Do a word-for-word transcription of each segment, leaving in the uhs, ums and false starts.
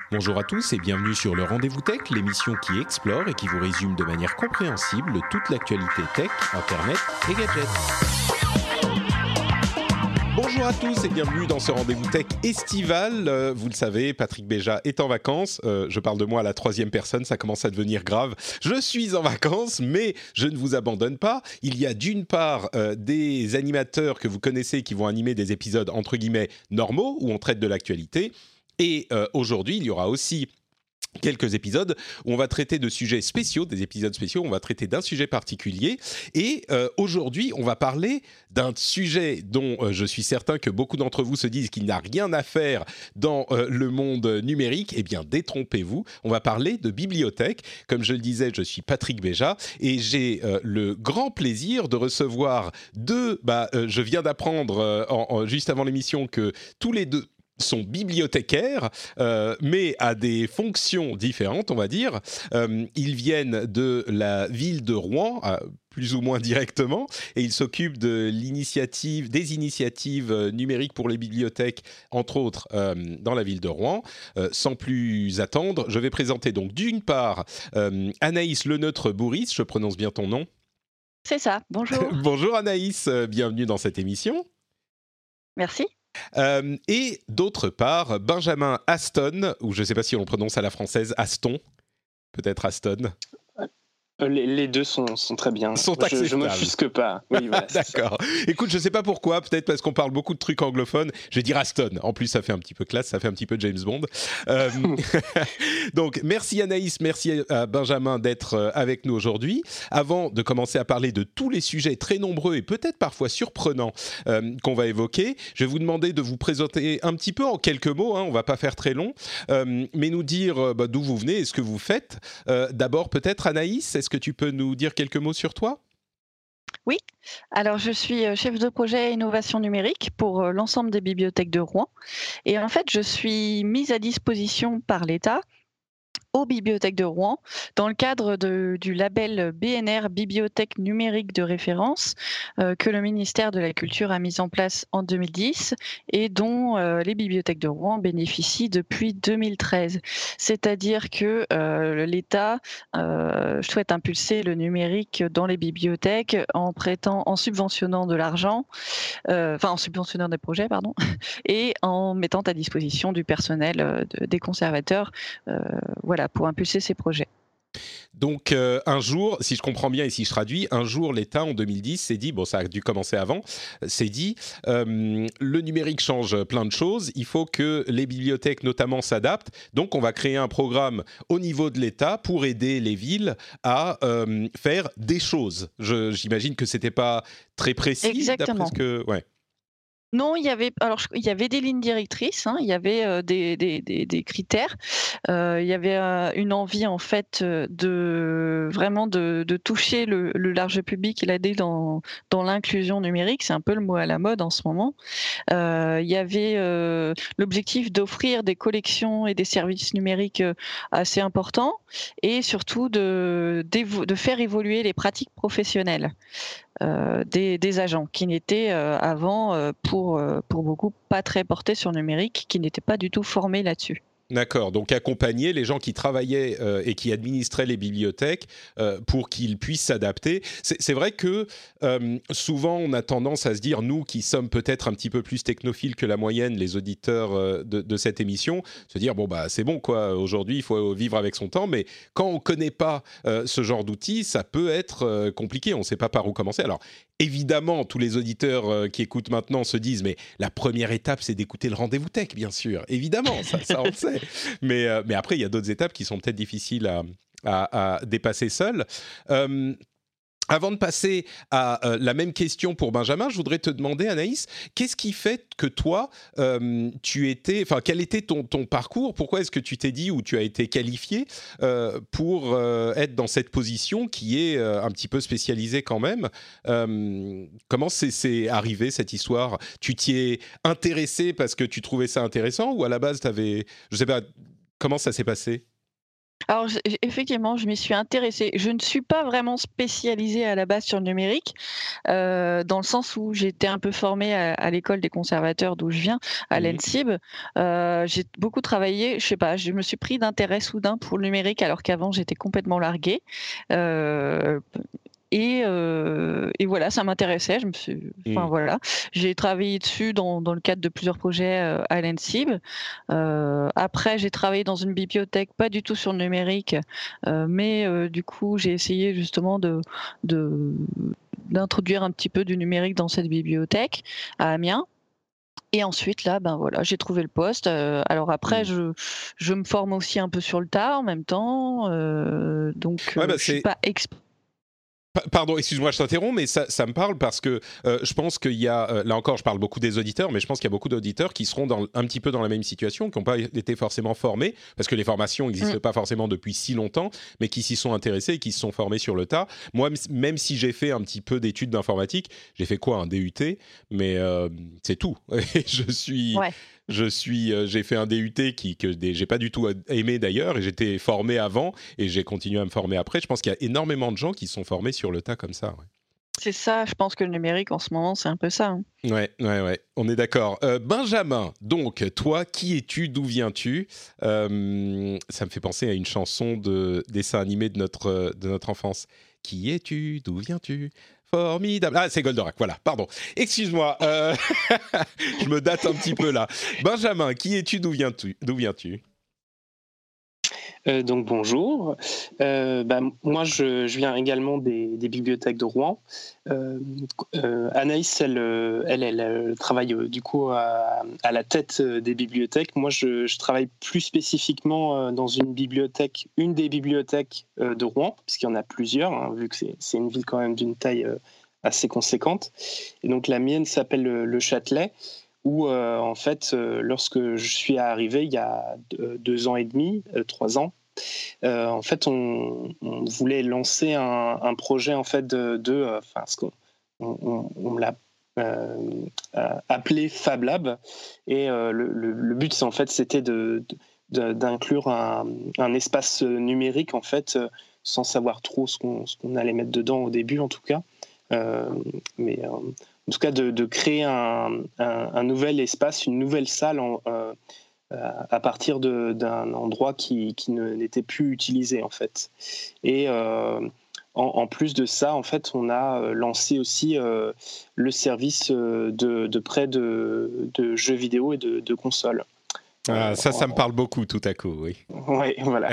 Bonjour à tous et bienvenue sur le Rendez-vous Tech, l'émission qui explore et qui vous résume de manière compréhensible toute l'actualité tech, internet et gadgets. Bonjour à tous et bienvenue dans ce Rendez-vous Tech estival. Euh, vous le savez, Patrick Béja est en vacances. Euh, je parle de moi à la troisième personne, ça commence à devenir grave. Je suis en vacances, mais je ne vous abandonne pas. Il y a d'une part euh, des animateurs que vous connaissez qui vont animer des épisodes entre guillemets normaux où on traite de l'actualité. Et euh, aujourd'hui, il y aura aussi quelques épisodes où on va traiter de sujets spéciaux, des épisodes spéciaux, on va traiter d'un sujet particulier. Et euh, aujourd'hui, on va parler d'un sujet dont euh, je suis certain que beaucoup d'entre vous se disent qu'il n'a rien à faire dans euh, le monde numérique. Eh bien, détrompez-vous, on va parler de bibliothèque. Comme je le disais, je suis Patrick Béja et j'ai euh, le grand plaisir de recevoir deux... Bah, euh, je viens d'apprendre euh, en, en, juste avant l'émission que tous les deux sont bibliothécaires, euh, mais à des fonctions différentes, on va dire. Euh, ils viennent de la ville de Rouen, euh, plus ou moins directement, et ils s'occupent de l'initiative, des initiatives euh, numériques pour les bibliothèques, entre autres, euh, dans la ville de Rouen. Euh, sans plus attendre, je vais présenter donc d'une part euh, Anaïs Leneutre-Bourris, je prononce bien ton nom. C'est ça, bonjour. Bonjour Anaïs, euh, bienvenue dans cette émission. Merci. Euh, et d'autre part, Benjamin Aston, ou je ne sais pas si on le prononce à la française, Aston, peut-être Aston. Les, les deux sont, sont très bien. Sont acceptables. Je ne m'offusque pas. Oui, voilà, D'accord. Écoute, je ne sais pas pourquoi, peut-être parce qu'on parle beaucoup de trucs anglophones, je vais dire Aston. En plus, ça fait un petit peu classe, ça fait un petit peu James Bond. Euh, donc, merci Anaïs, merci à Benjamin d'être avec nous aujourd'hui. Avant de commencer à parler de tous les sujets très nombreux et peut-être parfois surprenants euh, qu'on va évoquer, je vais vous demander de vous présenter un petit peu en quelques mots, hein, on ne va pas faire très long, euh, mais nous dire euh, bah, d'où vous venez et ce que vous faites. Euh, d'abord, peut-être Anaïs, est-ce que tu peux nous dire quelques mots sur toi ? Oui, alors je suis chef de projet innovation numérique pour l'ensemble des bibliothèques de Rouen. Et en fait, je suis mise à disposition par l'État aux bibliothèques de Rouen dans le cadre de, du label B N R Bibliothèque numérique de référence euh, que le ministère de la Culture a mis en place en deux mille dix et dont euh, les bibliothèques de Rouen bénéficient depuis deux mille treize. C'est-à-dire que euh, l'État euh, souhaite impulser le numérique dans les bibliothèques en prêtant, en subventionnant de l'argent, euh, enfin en subventionnant des projets, pardon, et en mettant à disposition du personnel, euh, de, des conservateurs, euh, voilà, pour impulser ces projets. Donc euh, un jour, si je comprends bien et si je traduis, un jour l'État en deux mille dix s'est dit, bon ça a dû commencer avant, s'est dit euh, le numérique change plein de choses, il faut que les bibliothèques notamment s'adaptent, donc on va créer un programme au niveau de l'État pour aider les villes à euh, faire des choses. Je, j'imagine que c'était pas très précis. Exactement. D'après ce que... ouais. Non, il y avait alors il y avait des lignes directrices, hein, il y avait euh, des, des, des, des critères, euh, il y avait euh, une envie en fait de vraiment de, de toucher le, le large public et l'aider dans dans l'inclusion numérique, c'est un peu le mot à la mode en ce moment. Euh, il y avait euh, l'objectif d'offrir des collections et des services numériques euh, assez importants et surtout de de faire évoluer les pratiques professionnelles. Euh, des, des agents qui n'étaient euh, avant, euh, pour, euh, pour beaucoup, pas très portés sur le numérique, qui n'étaient pas du tout formés là-dessus. D'accord, donc accompagner les gens qui travaillaient euh, et qui administraient les bibliothèques euh, pour qu'ils puissent s'adapter. C'est, c'est vrai que euh, souvent on a tendance à se dire, nous qui sommes peut-être un petit peu plus technophiles que la moyenne, les auditeurs euh, de, de cette émission, se dire, bon bah c'est bon quoi, aujourd'hui il faut vivre avec son temps, mais quand on ne connaît pas euh, ce genre d'outils, ça peut être euh, compliqué, on ne sait pas par où commencer. Alors évidemment, tous les auditeurs euh, qui écoutent maintenant se disent, mais la première étape c'est d'écouter le Rendez-vous Tech, bien sûr, évidemment, ça, ça on le sait. Mais, euh, mais après, il y a d'autres étapes qui sont peut-être difficiles à, à, à dépasser seules. Euh, avant de passer à euh, la même question pour Benjamin, je voudrais te demander, Anaïs, qu'est-ce qui fait que toi, euh, tu étais, enfin, quel était ton, ton parcours ? Pourquoi est-ce que tu t'es dit ou tu as été qualifié euh, pour euh, être dans cette position qui est euh, un petit peu spécialisée quand même ? euh, Comment c'est, c'est arrivé cette histoire ? Tu t'y es intéressé parce que tu trouvais ça intéressant ou à la base, tu avais, je sais pas, comment ça s'est passé ? Alors j effectivement, je m'y suis intéressée. Je ne suis pas vraiment spécialisée à la base sur le numérique, heu, dans le sens où j'étais un peu formée à à l'école des conservateurs d'où je viens, à Mmh. l'ENSIB. Heu, j'ai beaucoup travaillé, je sais pas, je me suis pris d'intérêt soudain pour le numérique alors qu'avant j'étais complètement larguée. Heu Et heu et voilà, ça m'intéressait, je me suis enfin Mmh. voilà. J'ai travaillé dessus dans dans le cadre de plusieurs projets, heu, à l'ENSIB. Heu, après j'ai travaillé dans une bibliothèque, pas du tout sur le numérique, heu, mais heu, du coup, j'ai essayé justement de de d'introduire un petit peu du numérique dans cette bibliothèque, à Amiens. Et ensuite là, ben voilà, j'ai trouvé le poste, heu, alors après Mmh. je je me forme aussi un peu sur le tas en même temps, heu, donc Ouais, heu, bah, je suis c'est pas exp Pa- Pardon, excuse-moi, je t'interromps, mais ça, ça me parle parce que euh, je pense qu'il y a, euh, là encore, je parle beaucoup des auditeurs, mais je pense qu'il y a beaucoup d'auditeurs qui seront dans, un petit peu dans la même situation, qui n'ont pas été forcément formés, parce que les formations mmh. n'existent pas forcément depuis si longtemps, mais qui s'y sont intéressés et qui se sont formés sur le tas. Moi, m- même si j'ai fait un petit peu d'études d'informatique, j'ai fait quoi, un D U T, mais euh, c'est tout. Et je suis, Ouais. je suis, euh, j'ai fait un D U T qui que des- j'ai pas du tout aimé d'ailleurs, et j'étais formé avant et j'ai continué à me former après. Je pense qu'il y a énormément de gens qui se sont formés sur le tas comme ça. C'est ça, je pense que le numérique en ce moment, c'est un peu ça, hein. Ouais, ouais, ouais, ouais. On est d'accord. Euh, Benjamin, donc, toi, qui es-tu? D'où viens-tu? Euh, Ça me fait penser à une chanson de dessin animé de notre, de notre enfance. Qui es-tu? D'où viens-tu? Formidable. Ah, c'est Goldorak, voilà, pardon. Excuse-moi, euh, je me date un petit peu là. Benjamin, qui es-tu? D'où viens-tu? D'où viens-tu? Euh, donc bonjour. Euh, bah, moi, je, je viens également des, des bibliothèques de Rouen. Euh, euh, Anaïs, elle, euh, elle, elle, elle travaille euh, du coup à, à la tête euh, des bibliothèques. Moi, je, je travaille plus spécifiquement euh, dans une bibliothèque, une des bibliothèques euh, de Rouen, puisqu'il y en a plusieurs, hein, vu que c'est, c'est une ville quand même d'une taille euh, assez conséquente. Et donc la mienne s'appelle le, le Châtelet, où euh, en fait, euh, lorsque je suis arrivé il y a deux, deux ans et demi, euh, trois ans, euh, en fait, on, on voulait lancer un, un projet en fait de, de euh, enfin, ce qu'on on, on, on l'a euh, euh, appelé Fab Lab, et euh, le, le, le but, en fait, c'était de, de, d'inclure un, un espace numérique en fait, euh, sans savoir trop ce qu'on, ce qu'on allait mettre dedans au début, en tout cas. Euh, mais euh, en tout cas, de, de créer un, un, un nouvel espace, une nouvelle salle en, euh, à partir de, d'un endroit qui, qui ne, n'était plus utilisé en fait. Et euh, en, en plus de ça, en fait, on a lancé aussi euh, le service de, de prêt de, de jeux vidéo et de, de consoles. Euh, Ah, ça, ça me en- parle beaucoup tout à coup, oui. ouais, voilà.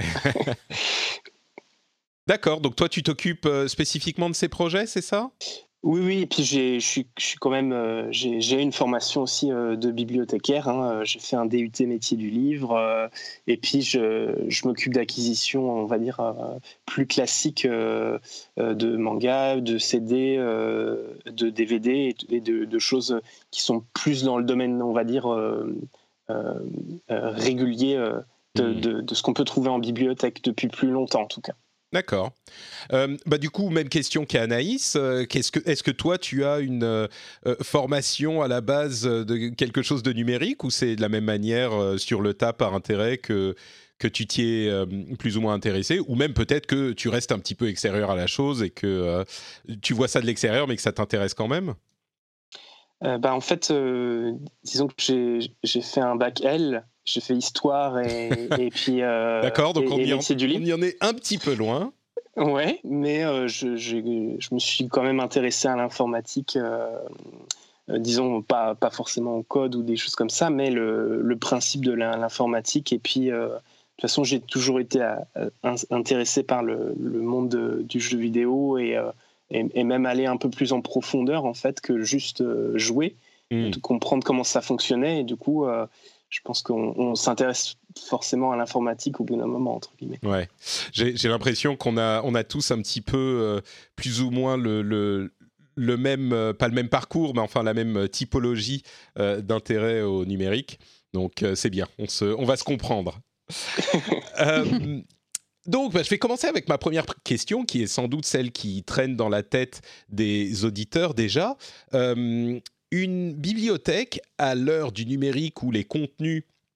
D'accord, donc toi, tu t'occupes euh, spécifiquement de ces projets, c'est ça? Oui, oui, et puis j'ai, je suis, je suis quand même, euh, j'ai, j'ai une formation aussi euh, de bibliothécaire, hein. Euh, J'ai fait un D U T métier du livre, euh, et puis je, je m'occupe d'acquisition, on va dire, euh, plus classique euh, euh, de mangas, de C D, euh, de D V D et, et de, de choses qui sont plus dans le domaine, on va dire, euh, euh, euh, régulier euh, de, Hmm. de, de ce qu'on peut trouver en bibliothèque depuis plus longtemps, en tout cas. D'accord. Euh, bah, du coup, même question qu'à Anaïs. Euh, qu'est-ce que, est-ce que toi, tu as une euh, euh, formation à la base de quelque chose de numérique ou c'est de la même manière euh, sur le tas par intérêt que, que tu t'y es euh, plus ou moins intéressé, ou même peut-être que tu restes un petit peu extérieur à la chose et que euh, tu vois ça de l'extérieur mais que ça t'intéresse quand même? Euh, bah, en fait, euh, disons que j'ai, j'ai fait un bac L, j'ai fait histoire et, et puis euh, D'accord, donc on et, et y, en, métier du on livre. y en est un petit peu loin. Ouais, mais euh, je, j'ai- je me suis quand même intéressé à l'informatique, euh, euh, disons pas, pas forcément au code ou des choses comme ça, mais le, le principe de la- l'informatique. Et puis, euh, de toute façon, j'ai toujours été à- à- intéressé par le, le monde de- du jeu vidéo et, euh, et, et même aller un peu plus en profondeur en fait que juste euh, jouer, Hmm. de comprendre comment ça fonctionnait. Et du coup, euh, je pense qu'on on s'intéresse forcément à l'informatique au bout d'un moment, entre guillemets. Ouais, j'ai j'ai l'impression qu'on a, on a tous un petit peu euh, plus ou moins le, le, le même, euh, pas le même parcours, mais enfin la même typologie euh, d'intérêt au numérique. Donc euh, c'est bien, on, se, on va se comprendre. Euh, donc bah, je vais commencer avec ma première pr- question, qui est sans doute celle qui traîne dans la tête des auditeurs déjà. Euh, une bibliothèque, à l'heure du numérique où les contenus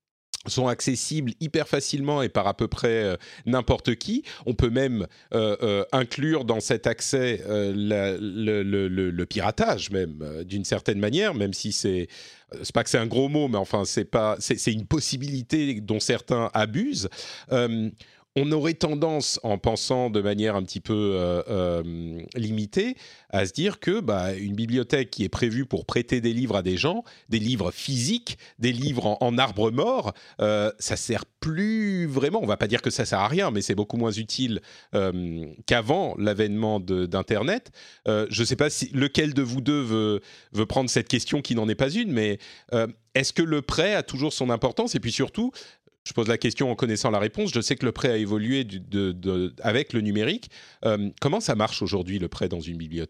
sont accessibles hyper facilement et par à peu près euh, n'importe qui. On peut même euh, euh, inclure dans cet accès euh, la, le, le, le, le piratage, même euh, d'une certaine manière, même si c'est c'est pas que c'est un gros mot, mais enfin c'est pas c'est, c'est une possibilité dont certains abusent. Euh, on aurait tendance, en pensant de manière un petit peu euh, euh, limitée, à se dire que bah, une bibliothèque qui est prévue pour prêter des livres à des gens, des livres physiques, des livres en, en arbre mort, euh, ça sert plus vraiment. On va pas dire que ça sert à rien, mais c'est beaucoup moins utile euh, qu'avant l'avènement de, d'Internet. Euh, je ne sais pas si lequel de vous deux veut, veut prendre cette question qui n'en est pas une, mais euh, est-ce que le prêt a toujours son importance ? Et puis surtout, je pose la question en connaissant la réponse. Je sais que le prêt a évolué du, de, de, avec le numérique. Euh, comment ça marche aujourd'hui, le prêt dans une bibliothèque ?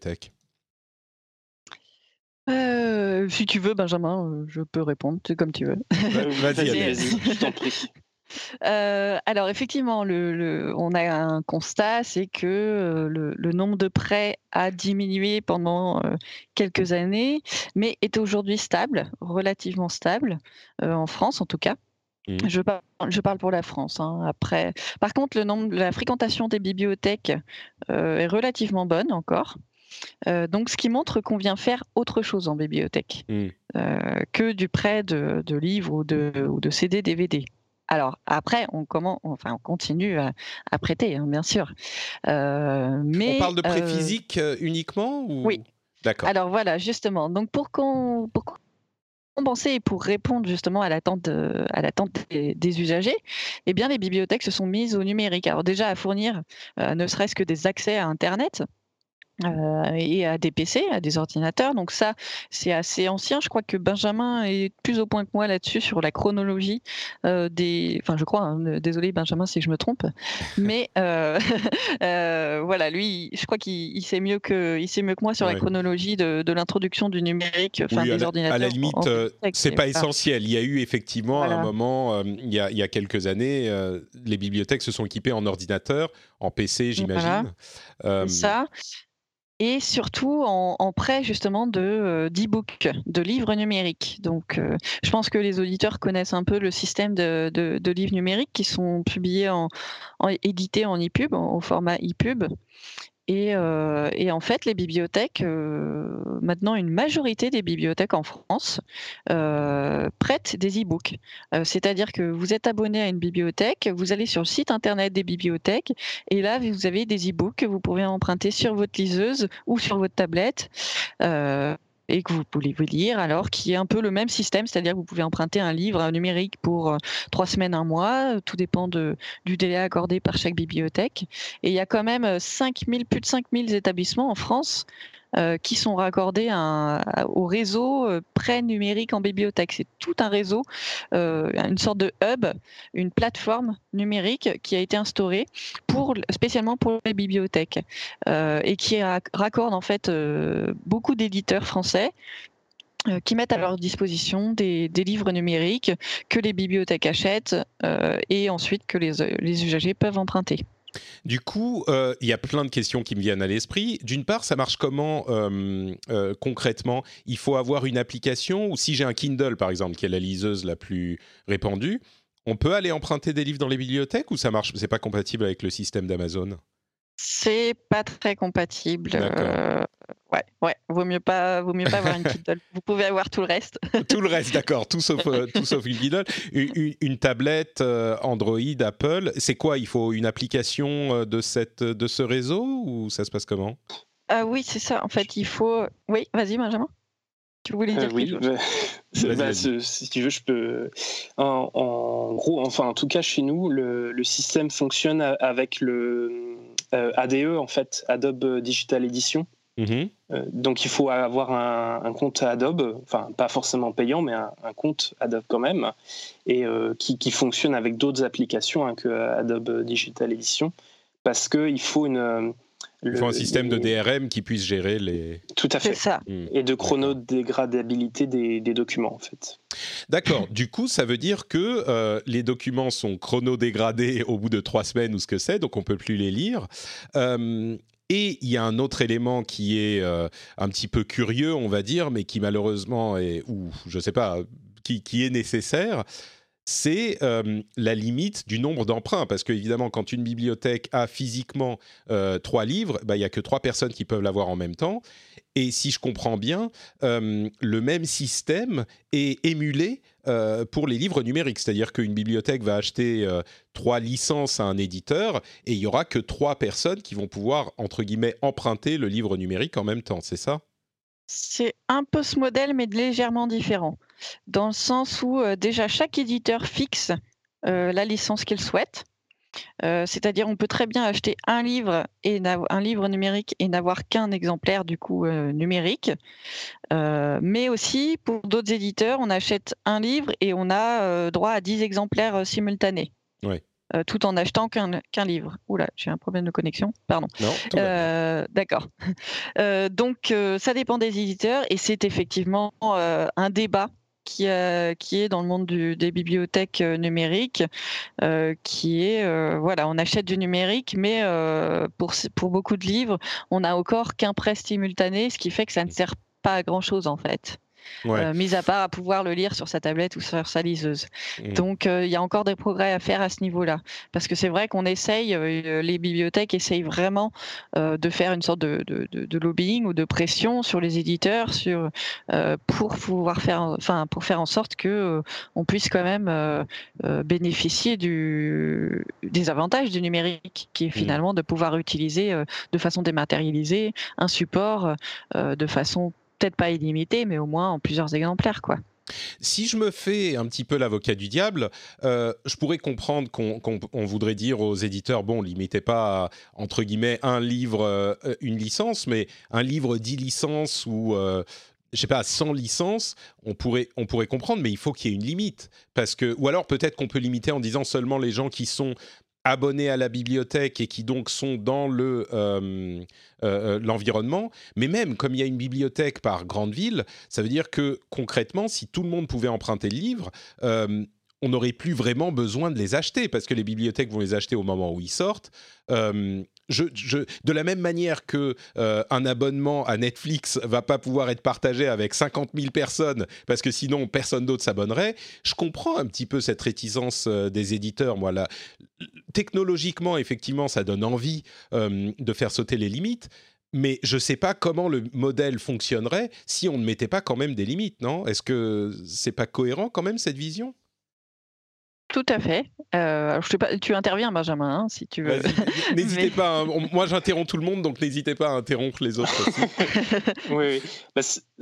Euh, si tu veux, Benjamin, euh, je peux répondre, c'est comme tu veux. Euh, Vas-y, vas-y, Adèle. vas-y, je t'en prie. Euh, alors effectivement, le, le- on a un constat, c'est que euh, le, le nombre de prêts a diminué pendant euh, quelques années, mais est aujourd'hui stable, relativement stable, euh, en France en tout cas. Mmh. Je parle, je parle pour la France, hein. Après, par contre, le nombre, la fréquentation des bibliothèques euh, est relativement bonne encore. Euh, donc, ce qui montre qu'on vient faire autre chose en bibliothèque Mmh. euh, que du prêt de, de livres ou de, ou de C D, D V D. Alors après, on, comment, enfin, on continue à, à prêter, hein, bien sûr. Euh, mais, On parle de prêt euh, physique euh, uniquement ou... Oui. D'accord. Alors voilà, justement. Donc pour qu'on, pour compenser et pour répondre justement à l'attente, de- à l'attente des, des usagers, eh bien les bibliothèques se sont mises au numérique. Alors déjà à fournir euh, ne serait-ce que des accès à Internet. Euh, et à des P C, à des ordinateurs. Donc ça, c'est assez ancien. Je crois que Benjamin est plus au point que moi là-dessus sur la chronologie euh, des. Enfin, je crois. Hein, désolé Benjamin si je me trompe, mais euh, euh, voilà, lui, je crois qu'il il sait mieux que il sait mieux que moi sur Ouais. la chronologie de, de l'introduction du numérique, enfin Oui, à des la, ordinateurs. à la en- limite, en euh, bibliothèque. c'est Et pas voilà. essentiel. Il y a eu effectivement à un Voilà. moment, euh, il, y a, il y a quelques années, euh, les bibliothèques se sont équipées en ordinateur, en P C, j'imagine. Voilà. Euh, C'est ça. Et surtout en, en prêt justement de euh, d'e-book, de livres numériques. Donc, euh, je pense que les auditeurs connaissent un peu le système de, de, de livres numériques qui sont publiés en, en édités en e-pub, en- au format e-pub. Et, euh, et en fait, les bibliothèques, euh, maintenant une majorité des bibliothèques en France euh, prêtent des e-books. Euh, c'est-à-dire que vous êtes abonné à une bibliothèque, vous allez sur le site internet des bibliothèques, et là vous avez des e-books que vous pouvez emprunter sur votre liseuse ou sur votre tablette. Euh, et que vous pouvez vous lire, alors qui est un peu le même système, c'est-à-dire que vous pouvez emprunter un livre numérique pour euh, trois semaines, un mois, tout dépend de, du délai accordé par chaque bibliothèque. Et il y a quand même cinq mille, plus de cinq mille établissements en France euh, qui sont raccordés à un- à- au réseau euh, prêt numérique en bibliothèque. C'est tout un réseau, euh, une sorte de hub, une plateforme numérique qui a été instaurée pour, spécialement pour les bibliothèques euh, et qui rac- raccorde en fait euh, beaucoup d'éditeurs français euh, qui mettent à leur disposition des, des livres numériques que les bibliothèques achètent euh, et ensuite que les, les usagers peuvent emprunter. Du coup, euh, il y a plein de questions qui me viennent à l'esprit. D'une part, ça marche comment euh, euh, concrètement ? Il faut avoir une application, ou si j'ai un Kindle par exemple, qui est la liseuse la plus répandue, on peut aller emprunter des livres dans les bibliothèques ou ça marche ? C'est pas compatible avec le système d'Amazon ? C'est pas très compatible. D'accord. Euh, ouais, ouais. Vaut mieux pas, vaut mieux pas avoir une Kindle. Vous pouvez avoir tout le reste. Tout le reste, d'accord, tout sauf, euh, tout sauf une Kindle. Une, une- une tablette euh, Android, Apple, c'est quoi ? Il faut une application euh, de, cette, de ce réseau ou ça se passe comment ? Ah oui, c'est ça. En fait, il faut. Oui, vas-y, Benjamin. Tu voulais dire Euh, oui, quelque chose ? bah, c'est- Vas-y, bah, vas-y. ce- si tu veux, je peux. En, en gros, enfin, en tout cas, chez nous, le, le système fonctionne a- avec le euh, A D E, en fait, Adobe Digital Edition. Mhm. Euh, donc, il faut avoir un, un compte Adobe, enfin, pas forcément payant, mais un, un compte Adobe quand même, et euh, qui, qui fonctionne avec d'autres applications hein, que Adobe Digital Edition, parce qu'il faut une. euh, Il le- faut un système de les- D R M qui puisse gérer les... Tout à C'est fait. ça. Hmm. Et de chronodégradabilité des, des documents, en fait. D'accord. Du coup, ça veut dire que euh, les documents sont chronodégradés au bout de trois semaines ou ce que c'est, donc on peut plus les lire. Euh, et il y a un autre élément qui est euh, un petit peu curieux, on va dire, mais qui malheureusement est, ou je sais pas, qui, qui est nécessaire. c'est euh, la limite du nombre d'emprunts. Parce qu'évidemment, quand une bibliothèque a physiquement euh, trois livres, bah, il n'y a que trois personnes qui peuvent l'avoir en même temps. Et si je comprends bien, euh, le même système est émulé euh, pour les livres numériques. C'est-à-dire qu'une bibliothèque va acheter euh, trois licences à un éditeur et il n'y aura que trois personnes qui vont pouvoir, entre guillemets, emprunter le livre numérique en même temps. C'est ça ? C'est un peu ce modèle, mais légèrement différent. Dans le sens où euh, déjà chaque éditeur fixe euh, la licence qu'il souhaite. Euh, c'est-à-dire, on peut très bien acheter un livre et un livre numérique et n'avoir qu'un exemplaire du coup euh, numérique. Euh, mais aussi, pour d'autres éditeurs, on achète un livre et on a euh, droit à dix exemplaires euh, simultanés. Ouais. Euh, tout en achetant qu'un, qu'un livre. Oula, j'ai un problème de connexion. Pardon. Non, tout va bien. Euh, d'accord. Euh, donc, euh, ça dépend des éditeurs et c'est effectivement euh, un débat qui, euh, qui est dans le monde du, des bibliothèques euh, numériques, euh, qui est, euh, voilà, on achète du numérique, mais euh, pour, pour beaucoup de livres, on n'a encore qu'un prêt simultané, ce qui fait que ça ne sert pas à grand-chose en fait. Ouais. Euh, mis à part à pouvoir le lire sur sa tablette ou sur sa liseuse. Mmh. Donc il euh, y a encore des progrès à faire à ce niveau-là. Parce que c'est vrai qu'on essaye, euh, les bibliothèques essayent vraiment euh, de faire une sorte de, de, de, de lobbying ou de pression sur les éditeurs sur, euh, pour pouvoir faire, enfin, pour faire en sorte que euh, on puisse quand même euh, euh, bénéficier du, des avantages du numérique, qui est finalement mmh. de pouvoir utiliser euh, de façon dématérialisée un support euh, de façon peut-être pas illimité, mais au moins en plusieurs exemplaires, quoi. Si je me fais un petit peu l'avocat du diable, euh, je pourrais comprendre qu'on, qu'on on voudrait dire aux éditeurs, bon, limitez pas à, entre guillemets, un livre, euh, une licence, mais un livre dix licences ou... Euh, je sais pas, cent licences, on pourrait, on pourrait comprendre, mais il faut qu'il y ait une limite. Parce que, ou alors peut-être qu'on peut limiter en disant seulement les gens qui sont abonnés à la bibliothèque et qui donc sont dans le, euh, euh, l'environnement. Mais même, comme il y a une bibliothèque par grande ville, ça veut dire que concrètement, si tout le monde pouvait emprunter le livre, euh, on n'aurait plus vraiment besoin de les acheter parce que les bibliothèques vont les acheter au moment où ils sortent. Euh, je, je, de la même manière que euh, un abonnement à Netflix va pas pouvoir être partagé avec cinquante mille personnes parce que sinon personne d'autre s'abonnerait, je comprends un petit peu cette réticence euh, des éditeurs. Moi, là, technologiquement, effectivement, ça donne envie euh, de faire sauter les limites. Mais je ne sais pas comment le modèle fonctionnerait si on ne mettait pas quand même des limites, non ? Est-ce que c'est pas cohérent quand même cette vision ? Tout à fait. Euh, alors je sais pas, tu interviens, Benjamin, hein, si tu veux. Vas-y, n'hésitez Mais... pas. Hein. Moi, j'interromps tout le monde, donc n'hésitez pas à interrompre les autres aussi. oui, oui. Bah,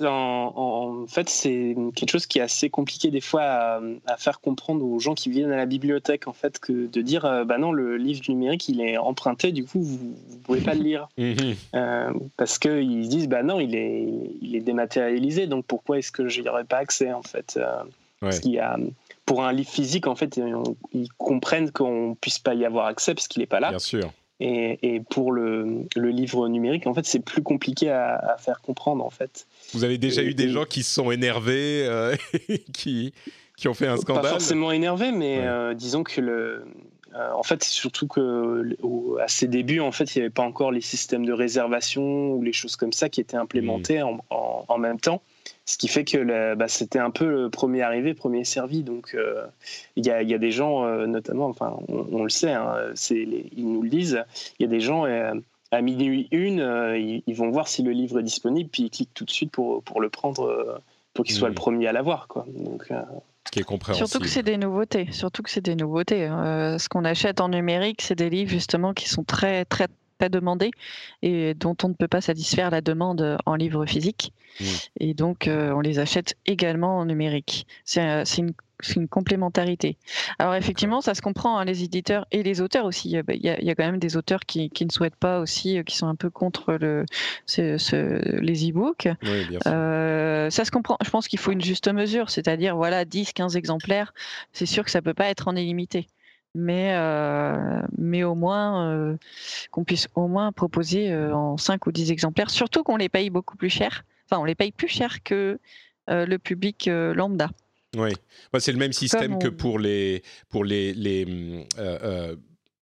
en, en fait, c'est quelque chose qui est assez compliqué des fois à, à faire comprendre aux gens qui viennent à la bibliothèque, en fait, que de dire, euh, bah non, le livre numérique, il est emprunté, du coup, vous ne pouvez pas le lire. Mm-hmm. euh, parce qu'ils se disent, bah non, il est, il est dématérialisé, donc pourquoi est-ce que je n'y aurais pas accès, en fait euh, ouais. Parce qu'il y a... Pour un livre physique, en fait, on, ils comprennent qu'on ne puisse pas y avoir accès parce qu'il n'est pas là. Bien sûr. Et, et pour le, le livre numérique, en fait, c'est plus compliqué à, à faire comprendre, en fait. Vous avez déjà et, eu des et... gens qui se sont énervés, euh, qui, qui ont fait un scandale ? Pas forcément énervés, mais ouais. euh, disons que le... Euh, en fait, c'est surtout qu'à ses débuts, en fait, il n'y avait pas encore les systèmes de réservation ou les choses comme ça qui étaient implémentés mmh. en, en, en même temps. Ce qui fait que le, bah, c'était un peu le premier arrivé, premier servi. Donc, il euh, y, a, y a des gens, euh, notamment, enfin, on, on le sait, hein, c'est les, ils nous le disent, il y a des gens, euh, à minuit une, euh, ils, ils vont voir si le livre est disponible, puis ils cliquent tout de suite pour, pour le prendre, euh, pour qu'il soit mmh. le premier à l'avoir, quoi. Donc, euh, ce qui est compréhensible. Surtout que c'est des nouveautés. Surtout que c'est des nouveautés. Euh, ce qu'on achète en numérique, c'est des livres justement qui sont très, très, très demandés et dont on ne peut pas satisfaire la demande en livre physique. Mmh. Et donc, euh, on les achète également en numérique. C'est, c'est, une, c'est une complémentarité. Alors, effectivement, ça se comprend, hein, les éditeurs et les auteurs aussi. Il y a, il y a quand même des auteurs qui, qui ne souhaitent pas aussi, qui sont un peu contre le, ce, ce, les e-books. Oui, bien sûr. Euh, ça se comprend. Je pense qu'il faut une juste mesure, c'est-à-dire, voilà, dix, quinze exemplaires. C'est sûr que ça ne peut pas être en illimité. Mais, euh, mais au moins, euh, qu'on puisse au moins proposer euh, en cinq ou dix exemplaires, surtout qu'on les paye beaucoup plus cher. Enfin, on les paye plus cher que euh, le public euh, lambda. Oui, bah, c'est le même système on... que pour les, pour les, les euh, euh,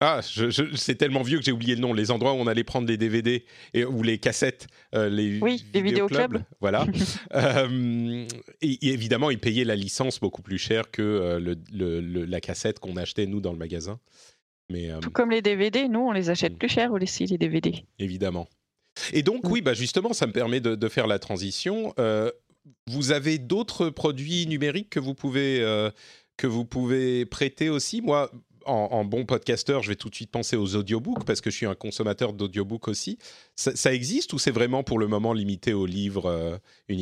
Ah, je, je, c'est tellement vieux que j'ai oublié le nom. Les endroits où on allait prendre les D V D et, ou les cassettes, euh, les oui, les vidéoclubs. Voilà. euh, et, et évidemment, ils payaient la licence beaucoup plus cher que euh, le, le, le, la cassette qu'on achetait, nous, dans le magasin. Mais, euh, Tout comme les D V D, nous, on les achète plus cher aussi, les D V D. Évidemment. Et donc, oui, bah justement, ça me permet de, de faire la transition. Euh, vous avez d'autres produits numériques que vous pouvez, euh, que vous pouvez prêter aussi ? Moi, en, en bon podcasteur, je vais tout de suite penser aux audiobooks parce que je suis un consommateur d'audiobooks aussi. Ça, ça existe ou c'est vraiment pour le moment limité aux livres euh, uniquement ?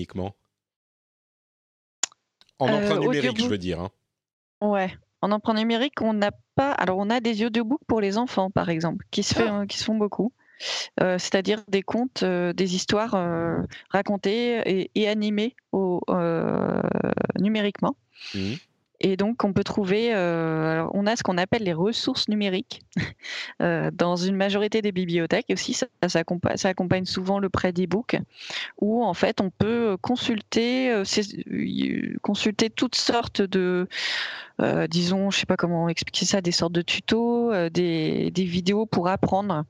En emprunt euh, numérique, audiobook. Je veux dire. Hein. Ouais. En emprunt numérique, on n'a pas. Alors, on a des audiobooks pour les enfants, par exemple, qui se, fait, ah. euh, qui se font beaucoup. Euh, c'est-à-dire des contes, euh, des histoires euh, racontées et, et animées au, euh, numériquement. Mmh. Et donc, on peut trouver, euh, alors on a ce qu'on appelle les ressources numériques euh, dans une majorité des bibliothèques aussi. Ça, ça, accompagne, ça accompagne souvent le prêt d'e-book, où en fait, on peut consulter, euh, consulter toutes sortes de, euh, disons, je sais pas comment expliquer ça, des sortes de tutos, euh, des, des vidéos pour apprendre.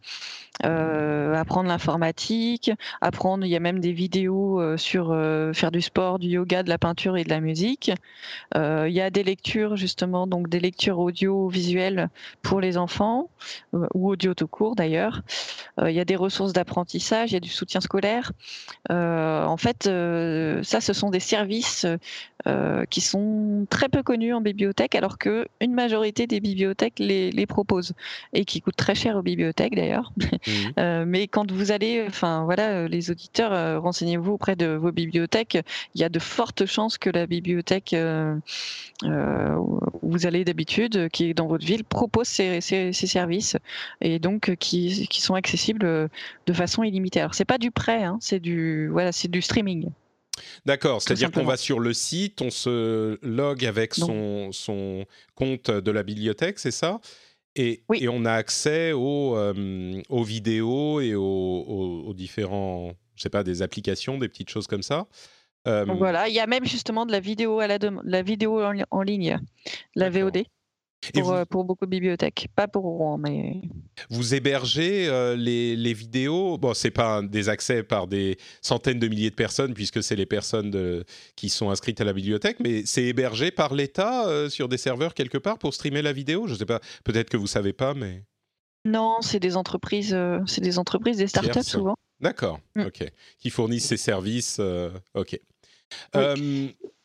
Euh, apprendre l'informatique, apprendre, il y a même des vidéos euh, sur euh, faire du sport, du yoga, de la peinture et de la musique. Euh, il y a des lectures justement, donc des lectures audiovisuelles pour les enfants, euh, ou audio tout court d'ailleurs. Euh, il y a des ressources d'apprentissage, il y a du soutien scolaire. Euh, en fait, euh, ça, ce sont des services euh, qui sont très peu connus en bibliothèque, alors qu'une majorité des bibliothèques les, les proposent et qui coûtent très cher aux bibliothèques d'ailleurs. Mmh. Euh, mais quand vous allez, enfin voilà, les auditeurs, euh, renseignez-vous auprès de vos bibliothèques. Il y a de fortes chances que la bibliothèque euh, euh, où vous allez d'habitude, qui est dans votre ville, propose ces, ces, ces services et donc qui, qui sont accessibles de façon illimitée. Alors c'est pas du prêt, hein, c'est du voilà, c'est du streaming. D'accord, c'est-à-dire qu'on va sur le site, on se log avec son, son compte de la bibliothèque, c'est ça ? Et, oui. et on a accès aux, euh, aux vidéos et aux, aux, aux différents, je sais pas, des applications, des petites choses comme ça. Euh, Donc voilà, il y a même justement de la vidéo à la, dem- la vidéo en, en ligne, la D'accord. V O D. Pour, vous, euh, pour beaucoup de bibliothèques, pas pour Rouen, mais... Vous hébergez euh, les, les vidéos, bon, c'est pas des accès par des centaines de milliers de personnes, puisque c'est les personnes de, qui sont inscrites à la bibliothèque, mais c'est hébergé par l'État euh, sur des serveurs quelque part pour streamer la vidéo ? Je sais pas, peut-être que vous savez pas, mais... Non, c'est des entreprises, euh, c'est des entreprises, des startups Tierce. Souvent. D'accord, mm. ok. Qui fournissent ces services, euh, ok. Oui. Euh,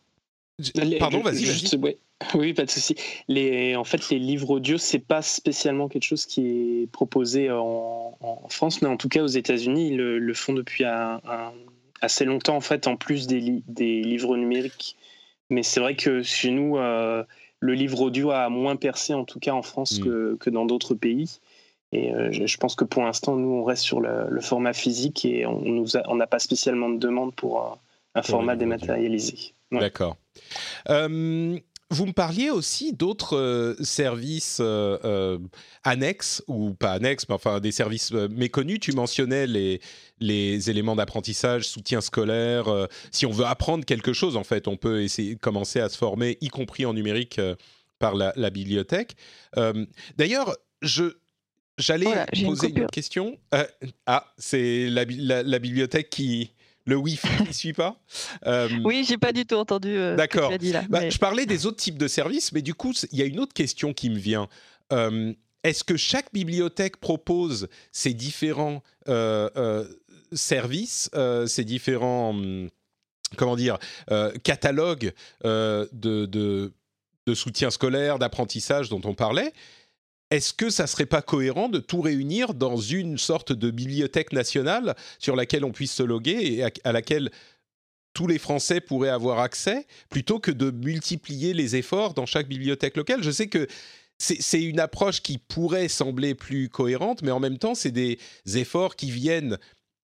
Les, Pardon, vas-y, juste, vas-y. Ouais. Oui, pas de souci. Les, en fait, les livres audio, c'est pas spécialement quelque chose qui est proposé en, en France, mais en tout cas aux États-Unis, ils le, le font depuis un, un, assez longtemps, en fait, en plus des, li, des livres numériques. Mais c'est vrai que chez nous, euh, le livre audio a moins percé, en tout cas en France, mmh. que, que dans d'autres pays. Et euh, je, je pense que pour l'instant, nous, on reste sur le, le format physique et on nous a, on n'a pas spécialement de demande pour un, un pour format dématérialisé. Ouais. D'accord. Euh, vous me parliez aussi d'autres euh, services euh, euh, annexes, ou pas annexes, mais enfin des services euh, méconnus. Tu mentionnais les, les éléments d'apprentissage, soutien scolaire. Euh, si on veut apprendre quelque chose, en fait, on peut essayer de commencer à se former, y compris en numérique, euh, par la, la bibliothèque. Euh, d'ailleurs, je... J'allais voilà, poser une, une autre question. Euh, ah, c'est la, la, la bibliothèque qui... Le Wi-Fi ne suit pas euh, Oui, j'ai pas du tout entendu euh, D'accord. ce que tu as dit là. Bah, mais... Je parlais des autres types de services, mais du coup, il y a une autre question qui me vient. Euh, est-ce que chaque bibliothèque propose ces différents euh, euh, services, euh, ces différents, hum, comment dire, euh, catalogues euh, de, de, de soutien scolaire, d'apprentissage dont on parlait ? Est-ce que ça ne serait pas cohérent de tout réunir dans une sorte de bibliothèque nationale sur laquelle on puisse se loguer et à, à laquelle tous les Français pourraient avoir accès, plutôt que de multiplier les efforts dans chaque bibliothèque locale ? Je sais que c'est, c'est une approche qui pourrait sembler plus cohérente, mais en même temps, c'est des efforts qui viennent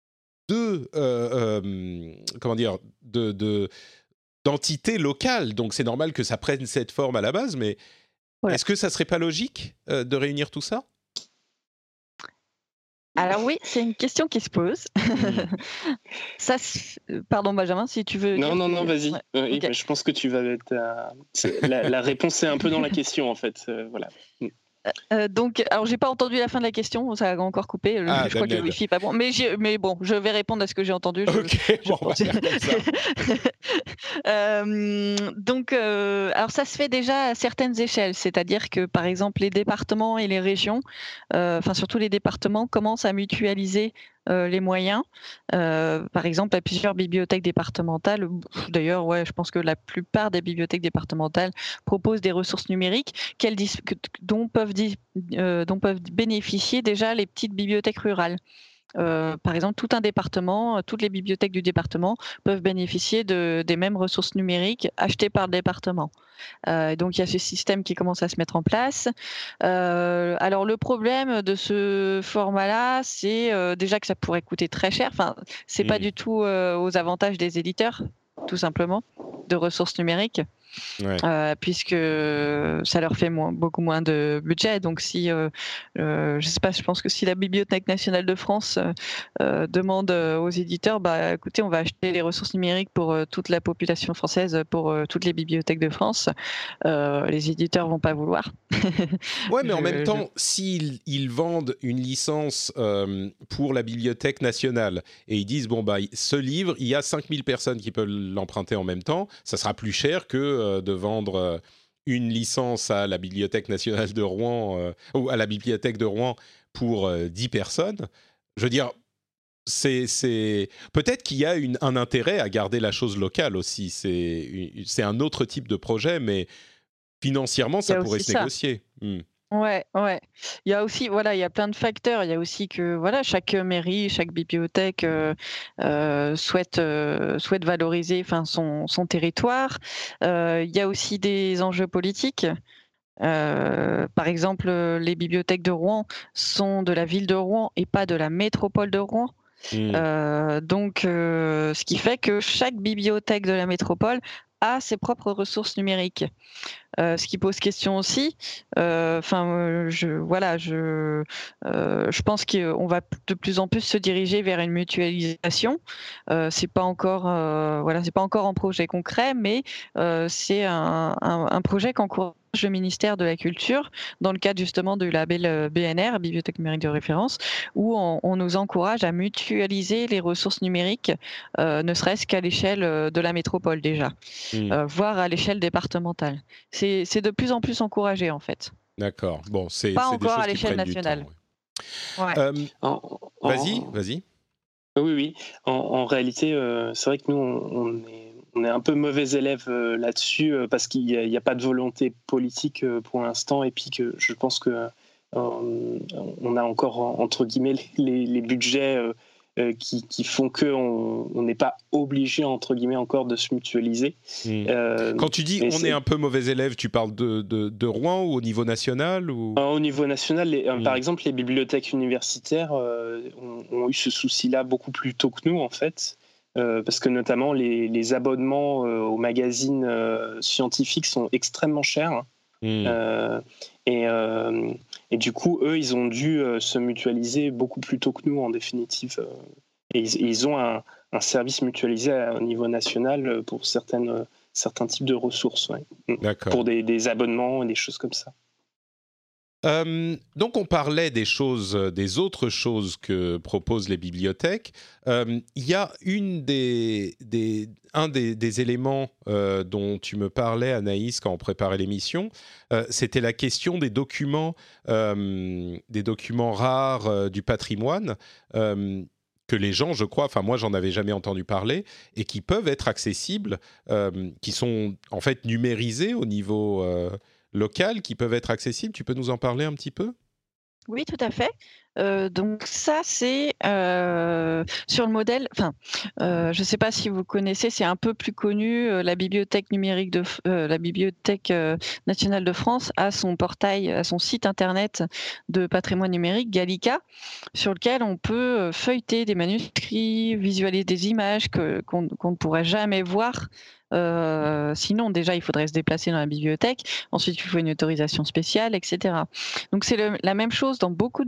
de, euh, euh, comment dire, de, de, d'entités locales. Donc c'est normal que ça prenne cette forme à la base, mais... Voilà. Est-ce que ça ne serait pas logique euh, de réunir tout ça ? Alors oui, c'est une question qui se pose. Mmh. ça, pardon Benjamin, si tu veux... Non, dire, non, non, vas-y. Ouais. Oui, okay. Je pense que tu vas être... Euh, la, la réponse est un peu dans la question, en fait. Euh, voilà. Euh, donc, alors j'ai pas entendu la fin de la question, ça a encore coupé. le- Ah, je crois que le Damned. wifi est pas bon, mais, j'ai- mais bon, je vais répondre à ce que j'ai entendu. Je, Ok, je bon, on va pense. faire comme ça. Euh, donc, euh, alors ça se fait déjà à certaines échelles, c'est-à-dire que par exemple les départements et les régions, euh, enfin surtout les départements, commencent à mutualiser euh, les moyens. Euh, par exemple, à plusieurs bibliothèques départementales, pff, d'ailleurs, ouais, je pense que la plupart des bibliothèques départementales proposent des ressources numériques qu'elles dis- que- dont, peuvent dis- euh, dont peuvent bénéficier déjà les petites bibliothèques rurales. Euh, par exemple, tout un département, euh, toutes les bibliothèques du département peuvent bénéficier de, des mêmes ressources numériques achetées par le département. Euh, donc, il y a ce système qui commence à se mettre en place. Euh, alors, le problème de ce format-là, c'est euh, déjà que ça pourrait coûter très cher. Enfin, c'est pas Hmm. du tout euh, aux avantages des éditeurs, tout simplement, de ressources numériques. Ouais. Euh, puisque ça leur fait moins, beaucoup moins de budget. Donc, si, euh, euh, je sais pas, je pense que si la Bibliothèque nationale de France euh, euh, demande euh, aux éditeurs, bah, écoutez, on va acheter les ressources numériques pour euh, toute la population française, pour euh, toutes les bibliothèques de France, euh, les éditeurs vont pas vouloir. Ouais, mais en même Je- je- temps, s'ils ils vendent une licence euh, pour la Bibliothèque nationale et ils disent, bon, bah, ce livre, il y a cinq mille personnes qui peuvent l'emprunter en même temps, ça sera plus cher que euh, de vendre euh, une licence à la Bibliothèque nationale de Rouen euh, ou à la Bibliothèque de Rouen pour euh, dix personnes. Je veux dire, c'est, c'est... peut-être qu'il y a une, un intérêt à garder la chose locale aussi. C'est, une- c'est un autre type de projet, mais financièrement, Il y ça a pourrait aussi se ça. négocier. Hmm. Ouais, ouais. Il y a aussi, voilà, il y a plein de facteurs. Il y a aussi que, voilà, chaque mairie, chaque bibliothèque euh, euh, souhaite euh, souhaite valoriser, enfin, son son territoire. Euh, il y a aussi des enjeux politiques. Euh, par exemple, euh, les bibliothèques de Rouen sont de la ville de Rouen et pas de la métropole de Rouen. Hmm. Euh, donc, euh, ce qui fait que chaque bibliothèque de la métropole a ses propres ressources numériques. Euh, ce qui pose question aussi. euh, Enfin, euh, je voilà, je euh, je pense qu'on va de plus en plus se diriger vers une mutualisation. Euh, c'est pas encore euh, voilà, c'est pas encore en projet concret, mais euh, c'est un, un, un projet qu'encourage le ministère de la Culture dans le cadre justement du label euh, B N R, Bibliothèque numérique de référence, où on, on nous encourage à mutualiser les ressources numériques, euh, ne serait-ce qu'à l'échelle euh, de la métropole déjà, Hmm. euh, voire à l'échelle départementale. C'est c'est de plus en plus encouragé en fait. D'accord. Bon, c'est, Pas c'est des encore choses à qui l'échelle prennent du temps. nationale. Ouais. Ouais. Euh, En- vas-y, en- vas-y. Oui, oui. En, en réalité, euh, c'est vrai que nous, on, on est, on est un peu mauvais élèves euh, là-dessus euh, parce qu'il n'y a, il y a pas de volonté politique euh, pour l'instant et puis que je pense que euh, on a encore entre guillemets les, les budgets euh, euh, qui, qui font que on on n'est pas obligé entre guillemets encore de se mutualiser. Hmm. Euh, Quand tu dis mais on c'est- est un peu mauvais élève, tu parles de, de, de Rouen ou au niveau national ou... Au niveau national, les- euh, Hmm. par exemple, les bibliothèques universitaires euh, ont, ont eu ce souci-là beaucoup plus tôt que nous, en fait, euh, parce que notamment les, les abonnements euh, aux magazines euh, scientifiques sont extrêmement chers. Hmm. Euh, et, euh, et du coup, eux, ils ont dû euh, se mutualiser beaucoup plus tôt que nous, en définitive. euh, et ils, ils ont un, un service mutualisé à- au niveau national euh, pour certaines, euh, certains types de ressources, ouais. Mm. D'accord. Pour des, des abonnements et des choses comme ça. Euh, donc on parlait des choses, des autres choses que proposent les bibliothèques. Euh, Il y a une des, des, un des, des éléments euh, dont tu me parlais, Anaïs, quand on préparait l'émission, euh, c'était la question des documents, euh, des documents rares euh, du patrimoine. Euh, que les gens, je crois, enfin moi j'en avais jamais entendu parler, et qui peuvent être accessibles, euh, qui sont en fait numérisés au niveau euh, local, qui peuvent être accessibles. Tu peux nous en parler un petit peu ? Oui, tout à fait. Euh, donc ça, c'est euh, sur le modèle. Enfin, euh, je ne sais pas si vous connaissez, c'est un peu plus connu. euh, la bibliothèque numérique de F- euh, la Bibliothèque euh, nationale de France a son portail, a son site internet de patrimoine numérique, Gallica, sur lequel on peut euh, feuilleter des manuscrits, visualiser des images que qu'on qu'on ne pourrait jamais voir. Euh, sinon, déjà, il faudrait se déplacer dans la bibliothèque. Ensuite, il faut une autorisation spéciale, et cetera. Donc, c'est le- la même chose dans beaucoup de bibliothèques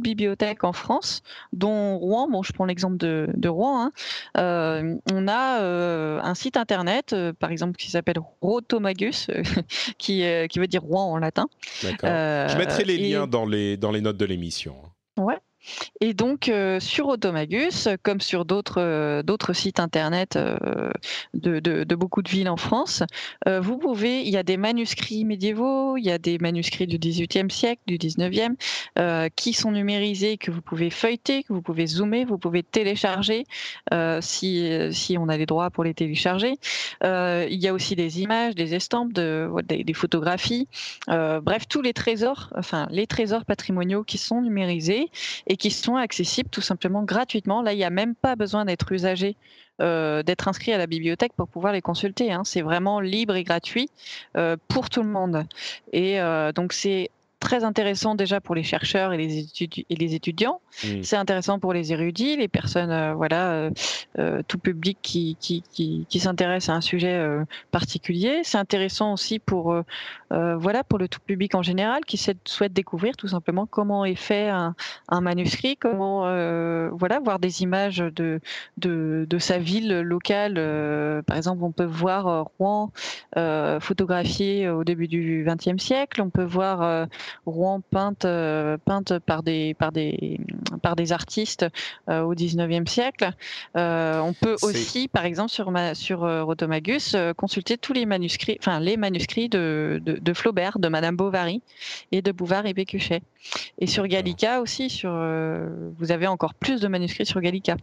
bibliothèques en France, dont Rouen. Bon, je prends l'exemple de, de Rouen. Hein. Euh, on a euh, un site internet, euh, par exemple, qui s'appelle Rotomagus, euh, qui, euh, qui veut dire Rouen en latin. D'accord. Euh, Je mettrai les et... liens dans les, dans les notes de l'émission. Ouais. Et donc, euh, sur Automagus, comme sur d'autres euh, d'autres sites internet euh, de, de, de beaucoup de villes en France, euh, vous pouvez, il y a des manuscrits médiévaux, il y a des manuscrits du dix-huitième siècle, du dix-neuvième, euh, qui sont numérisés, que vous pouvez feuilleter, que vous pouvez zoomer, vous pouvez télécharger euh, si, si on a les droits pour les télécharger. Euh, il y a aussi des images, des estampes, de, des, des photographies, euh, bref, tous les trésors, enfin les trésors patrimoniaux qui sont numérisés et qui sont accessibles tout simplement gratuitement. Là, il n'y a même pas besoin d'être usager, euh, d'être inscrit à la bibliothèque pour pouvoir les consulter. Hein. C'est vraiment libre et gratuit euh, pour tout le monde. Et euh, donc, c'est très intéressant déjà pour les chercheurs et les, étudi- et les étudiants. Mmh. C'est intéressant pour les érudits, les personnes, euh, voilà, euh, euh, tout public qui, qui, qui, qui s'intéresse à un sujet euh, particulier. C'est intéressant aussi pour, euh, euh, voilà, pour le tout public en général qui souhaite découvrir tout simplement comment est fait un, un manuscrit, comment, euh, voilà, voir des images de, de, de sa ville locale. Euh, par exemple, on peut voir euh, Rouen euh, photographié au début du vingtième siècle. On peut voir euh, Rouen peinte, euh, peinte par des, par des, par des artistes euh, au dix-neuvième siècle. Euh, on peut C'est... aussi, par exemple, sur, ma, sur euh, Rotomagus, euh, consulter tous les manuscrits, enfin les manuscrits de, de, de Flaubert, de Madame Bovary et de Bouvard et Pécuchet. Et sur Gallica aussi, sur, euh, vous avez encore plus de manuscrits sur Gallica.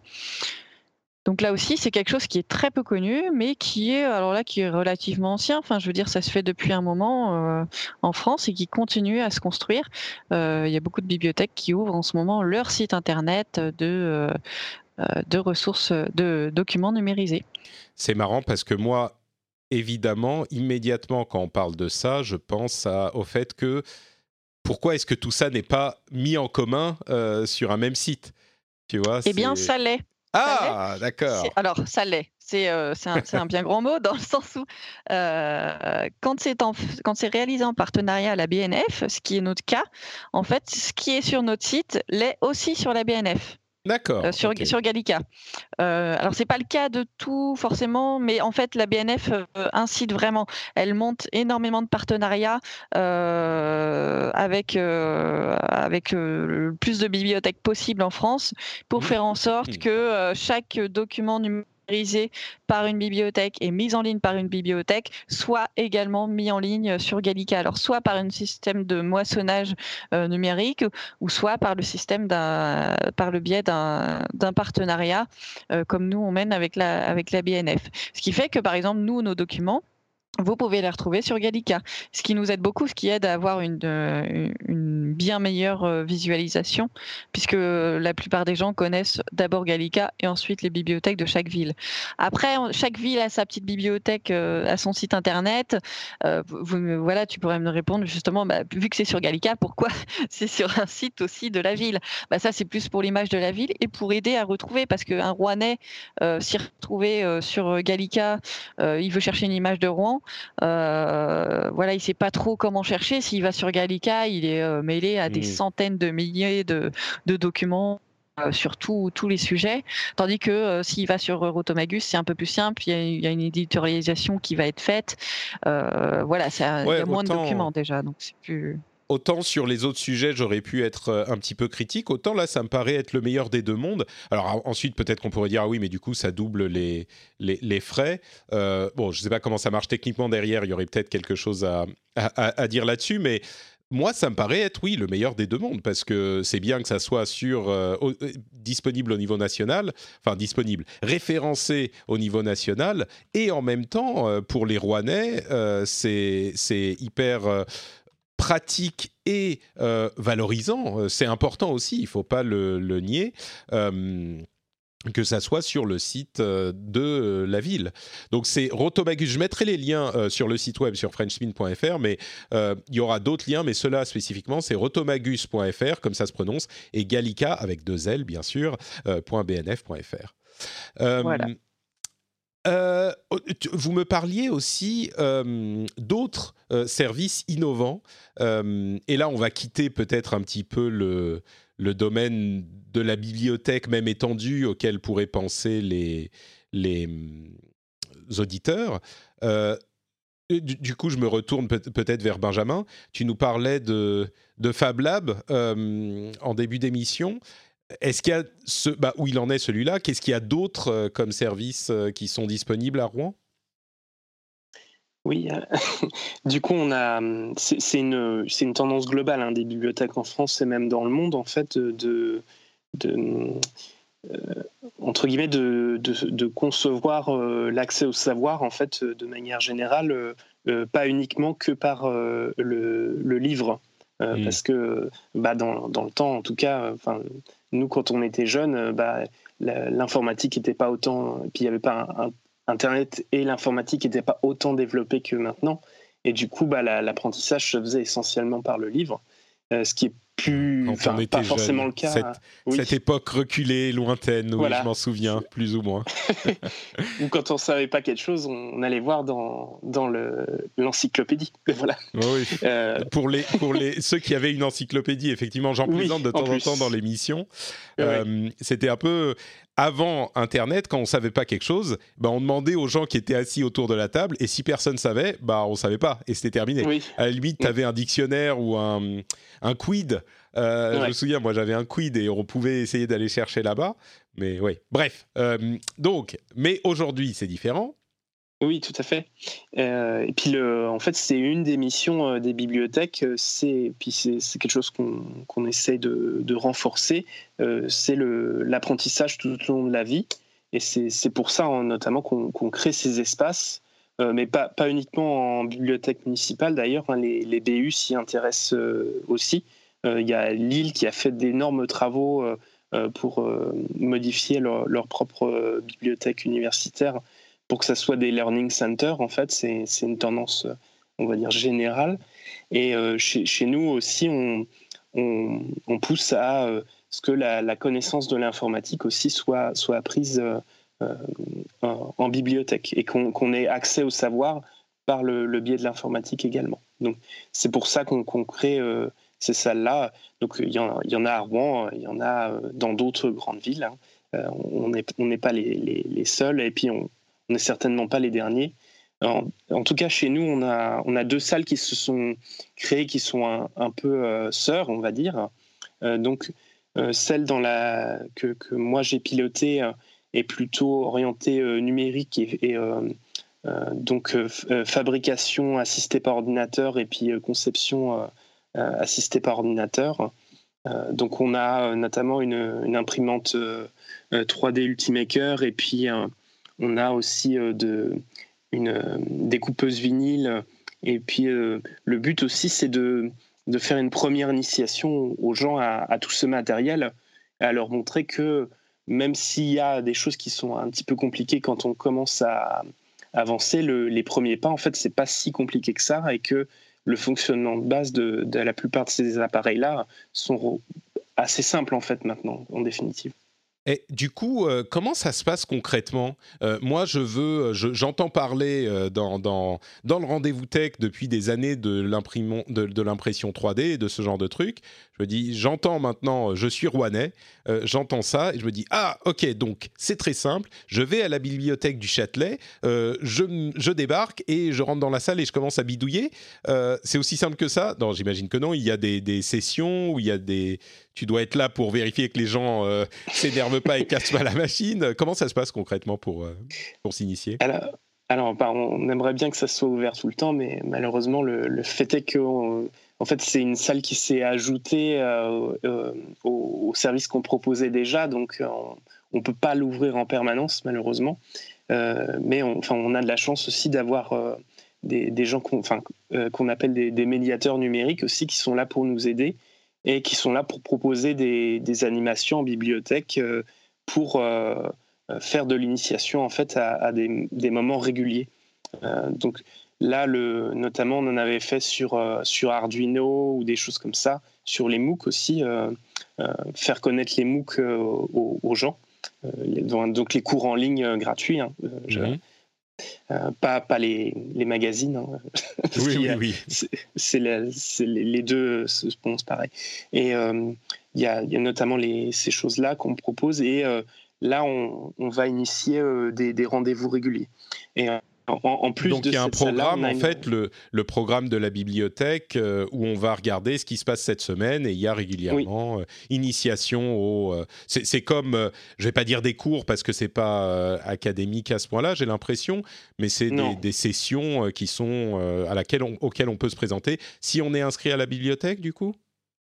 Donc là aussi, c'est quelque chose qui est très peu connu, mais qui est, alors là, qui est relativement ancien. Enfin, je veux dire, ça se fait depuis un moment euh, en France et qui continue à se construire. Euh, il y a beaucoup de bibliothèques qui ouvrent en ce moment leur site internet de, euh, de ressources, de documents numérisés. C'est marrant parce que moi, évidemment, immédiatement, quand on parle de ça, je pense à, au fait que pourquoi est-ce que tout ça n'est pas mis en commun euh, sur un même site, tu vois ? Eh bien, ça l'est. Ah, d'accord. C'est, alors, ça l'est. C'est, euh, c'est, un, c'est un bien grand mot dans le sens où euh, quand, c'est en, quand c'est réalisé en partenariat à la B N F, ce qui est notre cas, en fait, ce qui est sur notre site l'est aussi sur la B N F. D'accord. Euh, sur, okay. sur Gallica. Euh, alors, c'est pas le cas de tout forcément, mais en fait, la B N F euh, incite vraiment. Elle monte énormément de partenariats euh, avec, euh, avec euh, le plus de bibliothèques possible en France pour mmh. faire en sorte que euh, chaque document numérisé par une bibliothèque et mise en ligne par une bibliothèque soit également mis en ligne sur Gallica. Alors, soit par un système de moissonnage euh, numérique ou soit par le système d'un, par le biais d'un, d'un partenariat euh, comme nous on mène avec la, avec la B N F. Ce qui fait que, par exemple, nous, nos documents, vous pouvez les retrouver sur Gallica, ce qui nous aide beaucoup, ce qui aide à avoir une, euh, une bien meilleure visualisation, puisque la plupart des gens connaissent d'abord Gallica et ensuite les bibliothèques de chaque ville. Après, chaque ville a sa petite bibliothèque, euh, a son site internet. Euh, vous, voilà, tu pourrais me répondre justement, bah, vu que c'est sur Gallica, pourquoi c'est sur un site aussi de la ville ? Bah, ça, c'est plus pour l'image de la ville et pour aider à retrouver, parce qu'un Rouennais euh, s'y retrouver euh, sur Gallica, euh, il veut chercher une image de Rouen. Euh, voilà, il ne sait pas trop comment chercher. S'il va sur Gallica, il est euh, mêlé à des mmh. centaines de milliers de, de documents euh, sur tout, tous les sujets. Tandis que euh, s'il va sur Rotomagus, c'est un peu plus simple. Il y a, il y a une éditorialisation qui va être faite. Euh, voilà, ça, ouais, il y a moins autant... de documents déjà, donc c'est plus. Autant sur les autres sujets, j'aurais pu être un petit peu critique, autant là, ça me paraît être le meilleur des deux mondes. Alors ensuite, peut-être qu'on pourrait dire, ah oui, mais du coup, ça double les, les, les frais. Euh, bon, je ne sais pas comment ça marche techniquement derrière, il y aurait peut-être quelque chose à, à, à dire là-dessus, mais moi, ça me paraît être, oui, le meilleur des deux mondes, parce que c'est bien que ça soit sur, euh, au, disponible au niveau national, enfin disponible, référencé au niveau national, et en même temps, euh, pour les Rouennais, euh, c'est, c'est hyper... Euh, pratique et euh, valorisant, c'est important aussi, il ne faut pas le, le nier, euh, que ça soit sur le site de la ville. Donc c'est Rotomagus, je mettrai les liens euh, sur le site web sur frenchspin point f r, mais euh, il y aura d'autres liens, mais ceux-là spécifiquement, c'est rotomagus point f r, comme ça se prononce, et Gallica, avec deux L bien sûr, euh, .bnf.fr. Euh, voilà. Euh, vous me parliez aussi euh, d'autres euh, services innovants, euh, et là on va quitter peut-être un petit peu le, le domaine de la bibliothèque, même étendue, auquel pourraient penser les, les euh, auditeurs. Euh, du, du coup, je me retourne peut- peut-être vers Benjamin. Tu nous parlais de, de Fab Lab euh, en début d'émission. Est-ce qu'il y a ce, bah, où il en est celui-là? Qu'est-ce qu'il y a d'autres euh, comme services euh, qui sont disponibles à Rouen? Oui, euh, du coup, on a, c'est, c'est une, c'est une tendance globale hein, des bibliothèques en France et même dans le monde, en fait, de, de euh, entre guillemets, de, de, de concevoir euh, l'accès au savoir, en fait, de manière générale, euh, euh, pas uniquement que par euh, le, le livre. Euh, Mm. Parce que bah, dans, dans le temps, en tout cas, enfin, nous, quand on était jeunes, bah, la- l'informatique n'était pas autant, puis il n'y avait pas un, un- Internet et l'informatique n'étaient pas autant développés que maintenant. Et du coup, bah, la- l'apprentissage se faisait essentiellement par le livre, euh, ce qui est plus, Quand on enfin, pas était forcément jeune, le cas. cette, Oui, cette époque reculée, lointaine, oui, je voilà. m'en souviens, plus ou moins. Ou quand on savait pas quelque chose, on allait voir dans, dans le, l'encyclopédie. Voilà. Oui, Euh, pour, les, pour les, ceux qui avaient une encyclopédie, effectivement, j'en oui, plaisante de en temps en temps dans plus. l'émission. Ouais. Euh, c'était un peu avant Internet, quand on savait pas quelque chose, bah, on demandait aux gens qui étaient assis autour de la table, et si personne savait, bah, on savait pas, et c'était terminé. Oui. À la limite, tu avais un dictionnaire ou un, un quid. Euh, Ouais. Je me souviens, moi j'avais un quid et on pouvait essayer d'aller chercher là-bas. Mais oui, bref. Euh, donc, mais aujourd'hui, c'est différent. Oui, tout à fait. Euh, et puis, le, en fait, c'est une des missions euh, des bibliothèques. euh, C'est, puis c'est, c'est quelque chose qu'on, qu'on essaie de, de renforcer. euh, c'est le, l'apprentissage tout au long de la vie. Et c'est, c'est pour ça, hein, notamment, qu'on, qu'on crée ces espaces. euh, mais pas, pas uniquement en bibliothèque municipale, d'ailleurs. hein, les, les B U s'y intéressent euh, aussi. Euh, Il y a Lille qui a fait d'énormes travaux euh, euh, pour euh, modifier leur, leur propre euh, bibliothèque universitaire pour que ça soit des learning centers. En fait, c'est, c'est une tendance, on va dire, générale. Et euh, chez, chez nous aussi, on, on, on pousse à euh, ce que la, la connaissance de l'informatique aussi soit, soit apprise euh, euh, en, en bibliothèque et qu'on, qu'on ait accès au savoir par le, le biais de l'informatique également. Donc, c'est pour ça qu'on, qu'on crée euh, ces salles-là. Donc, il y, en, il y en a à Rouen, il y en a euh, dans d'autres grandes villes. Hein. Euh, on n'est on n'est pas les, les, les seuls. Et puis, on on n'est certainement pas les derniers. En, en tout cas, chez nous, on a, on a deux salles qui se sont créées, qui sont un, un peu euh, sœurs, on va dire. Euh, donc, euh, celle dans la, que, que moi j'ai pilotée euh, est plutôt orientée euh, numérique et, et euh, euh, donc euh, f- fabrication assistée par ordinateur et puis euh, conception euh, euh, assistée par ordinateur. Euh, donc, on a euh, notamment une, une imprimante euh, euh, trois D Ultimaker et puis un on a aussi euh, de, une euh, découpeuse vinyle. Et puis, euh, le but aussi, c'est de, de faire une première initiation aux gens à, à tout ce matériel, et à leur montrer que même s'il y a des choses qui sont un petit peu compliquées quand on commence à avancer, le, les premiers pas, en fait, c'est pas si compliqué que ça, et que le fonctionnement de base de, de la plupart de ces appareils-là sont assez simples, en fait, maintenant, en définitive. Et du coup, euh, comment ça se passe concrètement? Euh, Moi, je veux, je- j'entends parler euh, dans, dans, dans le rendez-vous tech depuis des années de, l'imprimon- de, de l'impression trois D et de ce genre de trucs. Je me dis, j'entends maintenant, euh, je suis rouennais, euh, j'entends ça et je me dis, ah, ok, donc c'est très simple. Je vais à la bibliothèque du Châtelet, euh, je, m- je débarque et je rentre dans la salle et je commence à bidouiller. Euh, c'est aussi simple que ça? Non, j'imagine que non. Il y a des, des sessions où il y a des, tu dois être là pour vérifier que les gens euh, s'énervent pas et cassent pas la machine. Comment ça se passe concrètement pour, euh, pour s'initier? Alors, alors bah, on aimerait bien que ça soit ouvert tout le temps, mais malheureusement, le, le fait est que on- en fait, c'est une salle qui s'est ajoutée euh, euh, au, au service qu'on proposait déjà, donc euh, on ne peut pas l'ouvrir en permanence, malheureusement. Euh, mais on, enfin, on a de la chance aussi d'avoir euh, des, des gens qu'on, enfin, euh, qu'on appelle des, des médiateurs numériques aussi, qui sont là pour nous aider et qui sont là pour proposer des, des animations en bibliothèque euh, pour euh, faire de l'initiation en fait à, à des, des moments réguliers. Euh, donc là, le, notamment, on en avait fait sur, euh, sur Arduino ou des choses comme ça, sur les MOOC aussi, euh, euh, faire connaître les MOOC euh, aux, aux gens. Euh, les- donc les cours en ligne euh, gratuits, hein, euh, je- Mhm. euh, pas, pas les, les magazines, hein, parce Oui, qu'il y oui, a- oui. c'est, c'est la- c'est les les deux se pensent pareil. Et euh, il y a, il y a notamment les, ces choses-là qu'on propose et euh, là, on, on va initier euh, des, des rendez-vous réguliers. Et euh, en, en plus Donc de il y a un cette salle-là, programme, on a en une... fait, le, le programme de la bibliothèque euh, où on va regarder ce qui se passe cette semaine et il y a régulièrement Oui. euh, initiation au... euh, c'est, c'est comme, euh, je vais pas dire des cours parce que c'est pas euh, académique à ce point-là, j'ai l'impression, mais c'est des, des sessions euh, qui sont euh, à laquelle on, auxquelles on peut se présenter si on est inscrit à la bibliothèque, du coup.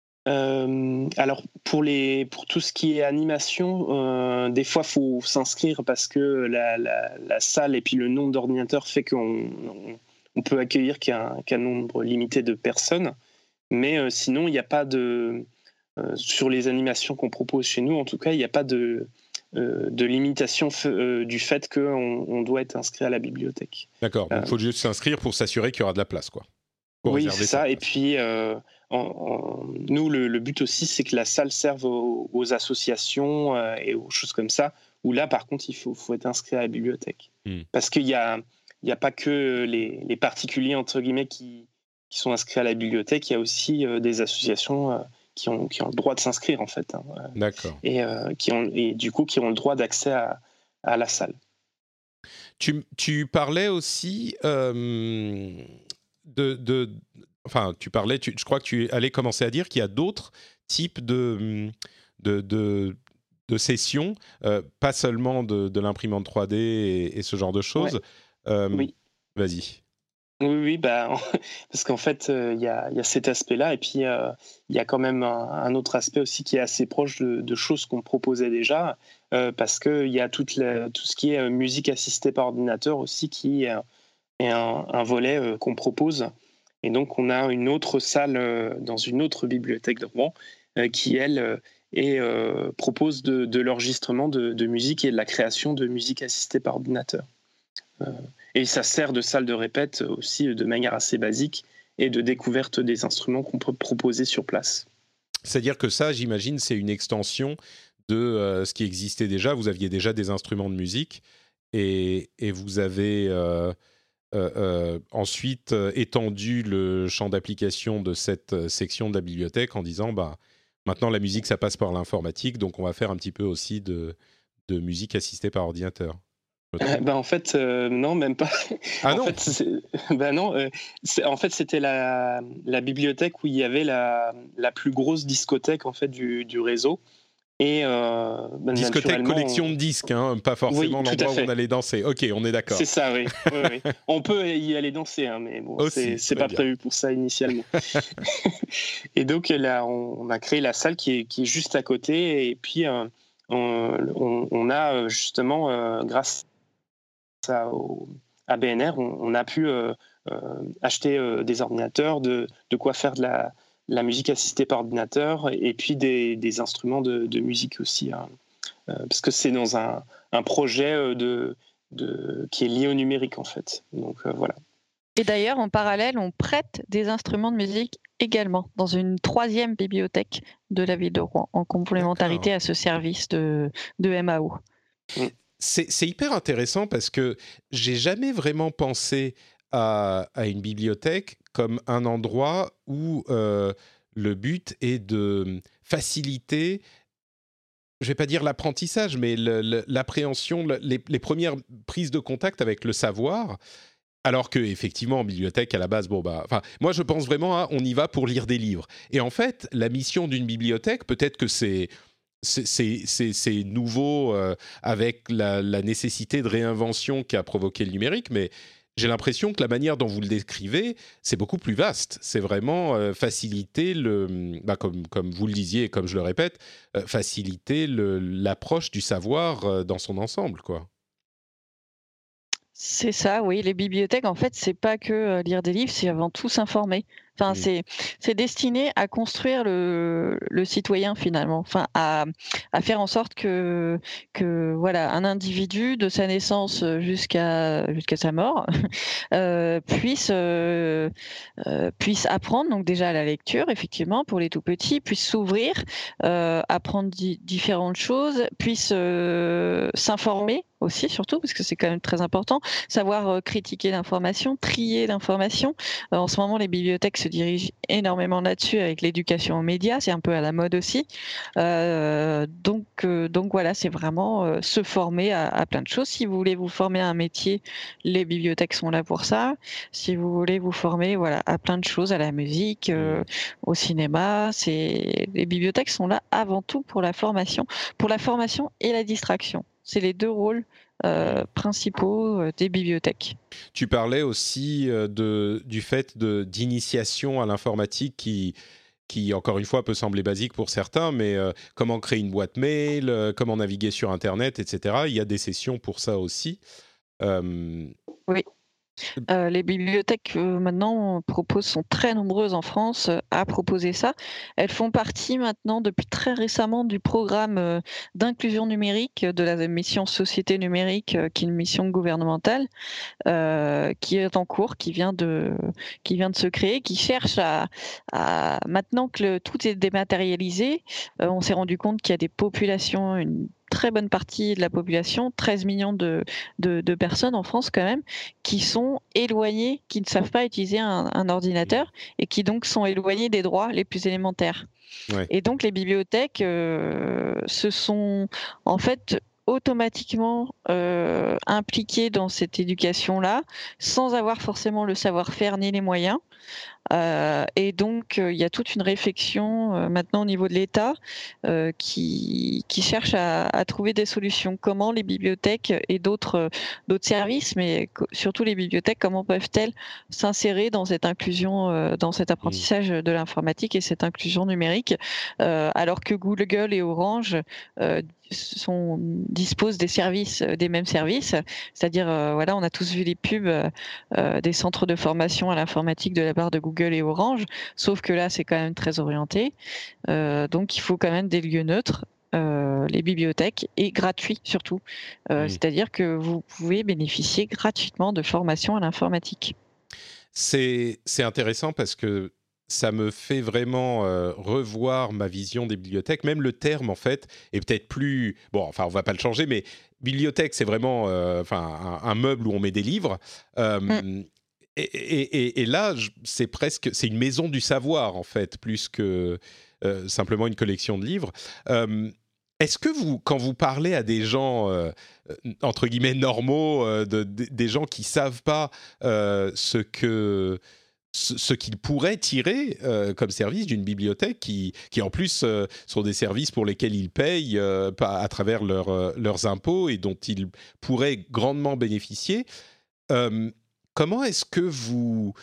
Euh, alors pour, les, pour tout ce qui est animation, euh, des fois il faut s'inscrire parce que la, la, la salle et puis le nombre d'ordinateurs fait qu'on on, on peut accueillir qu'un, qu'un nombre limité de personnes. Mais euh, sinon, il n'y a pas de... Euh, sur les animations qu'on propose chez nous, en tout cas, il n'y a pas de, euh, de limitation f- euh, du fait qu'on on doit être inscrit à la bibliothèque. D'accord, donc il Euh, faut juste s'inscrire pour s'assurer qu'il y aura de la place, quoi. Pour oui, réserver c'est ça. sa Et place. puis, euh, en, en- nous, le, le but aussi, c'est que la salle serve aux, aux associations euh, et aux choses comme ça, où là, par contre, il faut, faut être inscrit à la bibliothèque. Hmm. Parce qu'il n'y a, il y a pas que les, les particuliers, entre guillemets, qui, qui sont inscrits à la bibliothèque, il y a aussi euh, des associations euh, qui, ont, qui ont le droit de s'inscrire, en fait. Hein, D'accord. et, euh, qui ont, et du coup, qui ont le droit d'accès à, à la salle. Tu, tu parlais aussi euh, de, de... Enfin, tu parlais, tu, je crois que tu allais commencer à dire qu'il y a d'autres types de, de, de, de sessions, euh, pas seulement de, de l'imprimante trois D et, et ce genre de choses. Ouais. Euh, Oui. Vas-y. Oui, oui, bah, parce qu'en fait, il euh, y, a, y a cet aspect-là, et puis il euh, y a quand même un, un autre aspect aussi qui est assez proche de, de choses qu'on proposait déjà, euh, parce qu'il y a toute la, tout ce qui est musique assistée par ordinateur aussi, qui est, est un, un volet euh, qu'on propose. Et donc, on a une autre salle euh, dans une autre bibliothèque de Rouen euh, qui, elle, euh, est, euh, propose de, de l'enregistrement de, de musique et de la création de musique assistée par ordinateur. Euh, et ça sert de salle de répète aussi de manière assez basique et de découverte des instruments qu'on peut proposer sur place. C'est-à-dire que ça, j'imagine, c'est une extension de euh, ce qui existait déjà. Vous aviez déjà des instruments de musique et, et vous avez euh, euh, euh, ensuite euh, étendu le champ d'application de cette euh, section de la bibliothèque en disant bah, maintenant la musique, ça passe par l'informatique, donc on va faire un petit peu aussi de, de musique assistée par ordinateur. Euh, bah en fait, euh, non, même pas. Ah en non fait, c'est, bah non euh, c'est, en fait, c'était la, la bibliothèque où il y avait la, la plus grosse discothèque en fait, du, du réseau. Et euh, bah, discothèque, collection on... de disques, hein, pas forcément oui, l'endroit où on allait danser. Ok, on est d'accord. C'est ça, oui. oui, oui. On peut y aller danser, hein, mais bon, Aussi, c'est, c'est très pas bien. prévu pour ça initialement. Et donc là, on, on a créé la salle qui est, qui est juste à côté. Et puis, euh, on, on, on a justement, euh, grâce à, au, à B N R, on, on a pu euh, euh, acheter euh, des ordinateurs, de, de quoi faire de la, la musique assistée par ordinateur, et puis des, des instruments de, de musique aussi. Hein. Euh, parce que c'est dans un, un projet de, de, qui est lié au numérique, en fait. Donc, euh, voilà. Et d'ailleurs, en parallèle, on prête des instruments de musique également dans une troisième bibliothèque de la ville de Rouen, en complémentarité D'accord. à ce service de, de M A O. C'est, c'est hyper intéressant parce que j'ai jamais vraiment pensé à, à une bibliothèque comme un endroit où euh, le but est de faciliter, je vais pas dire l'apprentissage, mais le, le, l'appréhension, le, les, les premières prises de contact avec le savoir. Alors que effectivement, en bibliothèque, à la base, bon bah, enfin, moi je pense vraiment à, on y va pour lire des livres. Et en fait, la mission d'une bibliothèque, peut-être que c'est C'est, c'est, c'est, c'est nouveau euh, avec la, la nécessité de réinvention qu'a provoqué le numérique, mais j'ai l'impression que la manière dont vous le décrivez, c'est beaucoup plus vaste. C'est vraiment euh, faciliter, le, bah, comme, comme vous le disiez et comme je le répète, euh, faciliter le, l'approche du savoir euh, dans son ensemble, quoi. C'est ça, oui. Les bibliothèques, en fait, c'est pas que euh, lire des livres, c'est avant tout s'informer. Enfin, mmh. c'est, c'est destiné à construire le, le citoyen finalement, enfin à, à faire en sorte que, que voilà, un individu de sa naissance jusqu'à, jusqu'à sa mort euh, puisse, euh, euh, puisse apprendre, donc déjà la lecture, effectivement, pour les tout petits, puisse s'ouvrir, euh, apprendre di- différentes choses, puisse euh, s'informer aussi, surtout, parce que c'est quand même très important, savoir euh, critiquer l'information, trier l'information. Euh, en ce moment, les bibliothèques se dirige énormément là-dessus avec l'éducation aux médias, c'est un peu à la mode aussi. Euh, donc, euh, donc voilà, c'est vraiment euh, se former à, à plein de choses. Si vous voulez vous former à un métier, les bibliothèques sont là pour ça. Si vous voulez vous former voilà, à plein de choses, à la musique, euh, au cinéma, c'est... les bibliothèques sont là avant tout pour la formation, pour la formation et la distraction. C'est les deux rôles euh, principaux euh, des bibliothèques. Tu parlais aussi euh, de, du fait de, d'initiation à l'informatique qui, qui, encore une fois, peut sembler basique pour certains, mais euh, comment créer une boîte mail, euh, comment naviguer sur Internet, et cetera. Il y a des sessions pour ça aussi. Euh... Oui. Euh, les bibliothèques euh, maintenant proposent, sont très nombreuses en France euh, à proposer ça. Elles font partie maintenant depuis très récemment du programme euh, d'inclusion numérique de la mission Société numérique, euh, qui est une mission gouvernementale euh, qui est en cours, qui vient de, qui vient de se créer, qui cherche à, à maintenant que le, tout est dématérialisé, euh, on s'est rendu compte qu'il y a des populations, une très bonne partie de la population, treize millions de, de, de personnes en France quand même, qui sont éloignées, qui ne savent pas utiliser un, un ordinateur et qui donc sont éloignées des droits les plus élémentaires. Ouais. Et donc les bibliothèques euh, se sont en fait automatiquement euh, impliquées dans cette éducation-là, sans avoir forcément le savoir-faire ni les moyens. Euh, et donc, il euh, y a toute une réflexion euh, maintenant au niveau de l'État euh, qui, qui cherche à, à trouver des solutions. Comment les bibliothèques et d'autres, euh, d'autres services, mais co- surtout les bibliothèques, comment peuvent-elles s'insérer dans cette inclusion, euh, dans cet apprentissage de l'informatique et cette inclusion numérique, euh, alors que Google et Orange euh, sont, disposent des services, des mêmes services, c'est-à-dire, euh, voilà, on a tous vu les pubs euh, des centres de formation à l'informatique de la part de Google et Orange, sauf que là, c'est quand même très orienté. Euh, donc, il faut quand même des lieux neutres. Euh, les bibliothèques et gratuits surtout, euh, mmh. c'est-à-dire que vous pouvez bénéficier gratuitement de formations à l'informatique. C'est, c'est intéressant parce que ça me fait vraiment euh, revoir ma vision des bibliothèques. Même le terme, en fait, est peut-être plus... Bon, enfin, on ne va pas le changer, mais bibliothèque, c'est vraiment euh, enfin, un, un meuble où on met des livres. Euh, mm. et, et, et, et là, c'est presque... C'est une maison du savoir, en fait, plus que euh, simplement une collection de livres. Euh, Est-ce que vous, quand vous parlez à des gens, euh, entre guillemets, normaux, euh, de, de, des gens qui ne savent pas euh, ce, que, ce, ce qu'ils pourraient tirer euh, comme service d'une bibliothèque, qui, qui en plus euh, sont des services pour lesquels ils payent euh, à travers leur, euh, leurs impôts et dont ils pourraient grandement bénéficier, euh, comment est-ce que vous,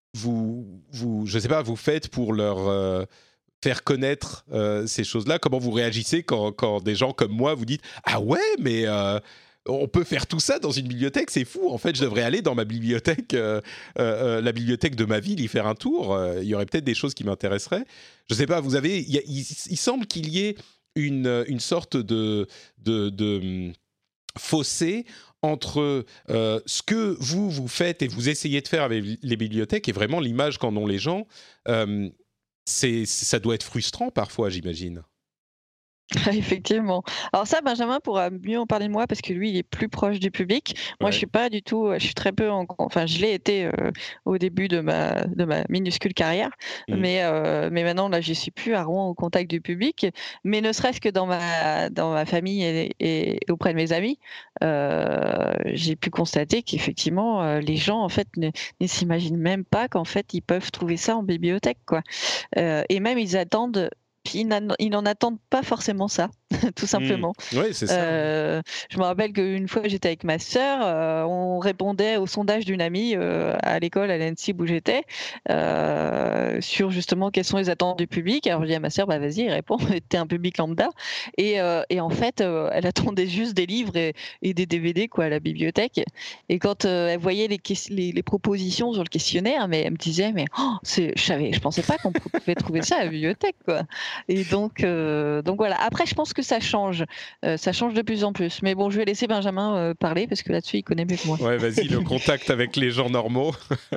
vous, vous, je ne sais pas, vous faites pour leur... Euh, faire connaître euh, ces choses-là? Comment vous réagissez quand, quand des gens comme moi vous dites « Ah ouais, mais euh, on peut faire tout ça dans une bibliothèque, c'est fou. En fait, je devrais aller dans ma bibliothèque, euh, euh, la bibliothèque de ma ville, y faire un tour. Euh, il y aurait peut-être des choses qui m'intéresseraient. » Je ne sais pas, vous avez... Il, y a, il, il semble qu'il y ait une, une sorte de... de, de fossé entre euh, ce que vous, vous faites et vous essayez de faire avec les bibliothèques et vraiment l'image qu'en ont les gens. Euh, C'est, ça doit être frustrant parfois, j'imagine. Effectivement. Alors ça, Benjamin pourra mieux en parler de moi parce que lui, il est plus proche du public. Moi, ouais. je suis pas du tout. Je suis très peu. En, enfin, je l'ai été euh, au début de ma de ma minuscule carrière, mmh. mais euh, mais maintenant là, je suis plus à Rouen au contact du public. Mais ne serait-ce que dans ma dans ma famille et, et auprès de mes amis, euh, j'ai pu constater qu'effectivement, euh, les gens en fait ne, ne s'imaginent même pas qu'en fait ils peuvent trouver ça en bibliothèque, quoi. Euh, et même ils attendent. Puis ils n'en attendent pas forcément ça, tout simplement. Mmh. Oui, c'est ça. Euh, je me rappelle qu'une fois, j'étais avec ma sœur, euh, on répondait au sondage d'une amie euh, à l'école, à l'A N S I où j'étais, euh, sur justement quelles sont les attentes du public. Alors je dis à ma sœur, bah, vas-y, réponds, t'es un public lambda. Et, euh, et en fait, euh, elle attendait juste des livres et, et des D V D quoi, à la bibliothèque. Et quand euh, elle voyait les, les, les propositions sur le questionnaire, mais elle me disait, mais oh, c'est, je savais, je pensais pas qu'on pouvait trouver ça à la bibliothèque, quoi. Et donc, euh, donc voilà. Après, je pense que ça change. Euh, ça change de plus en plus. Mais bon, je vais laisser Benjamin euh, parler parce que là-dessus, il connaît mieux que moi. Ouais, vas-y, le contact avec les gens normaux.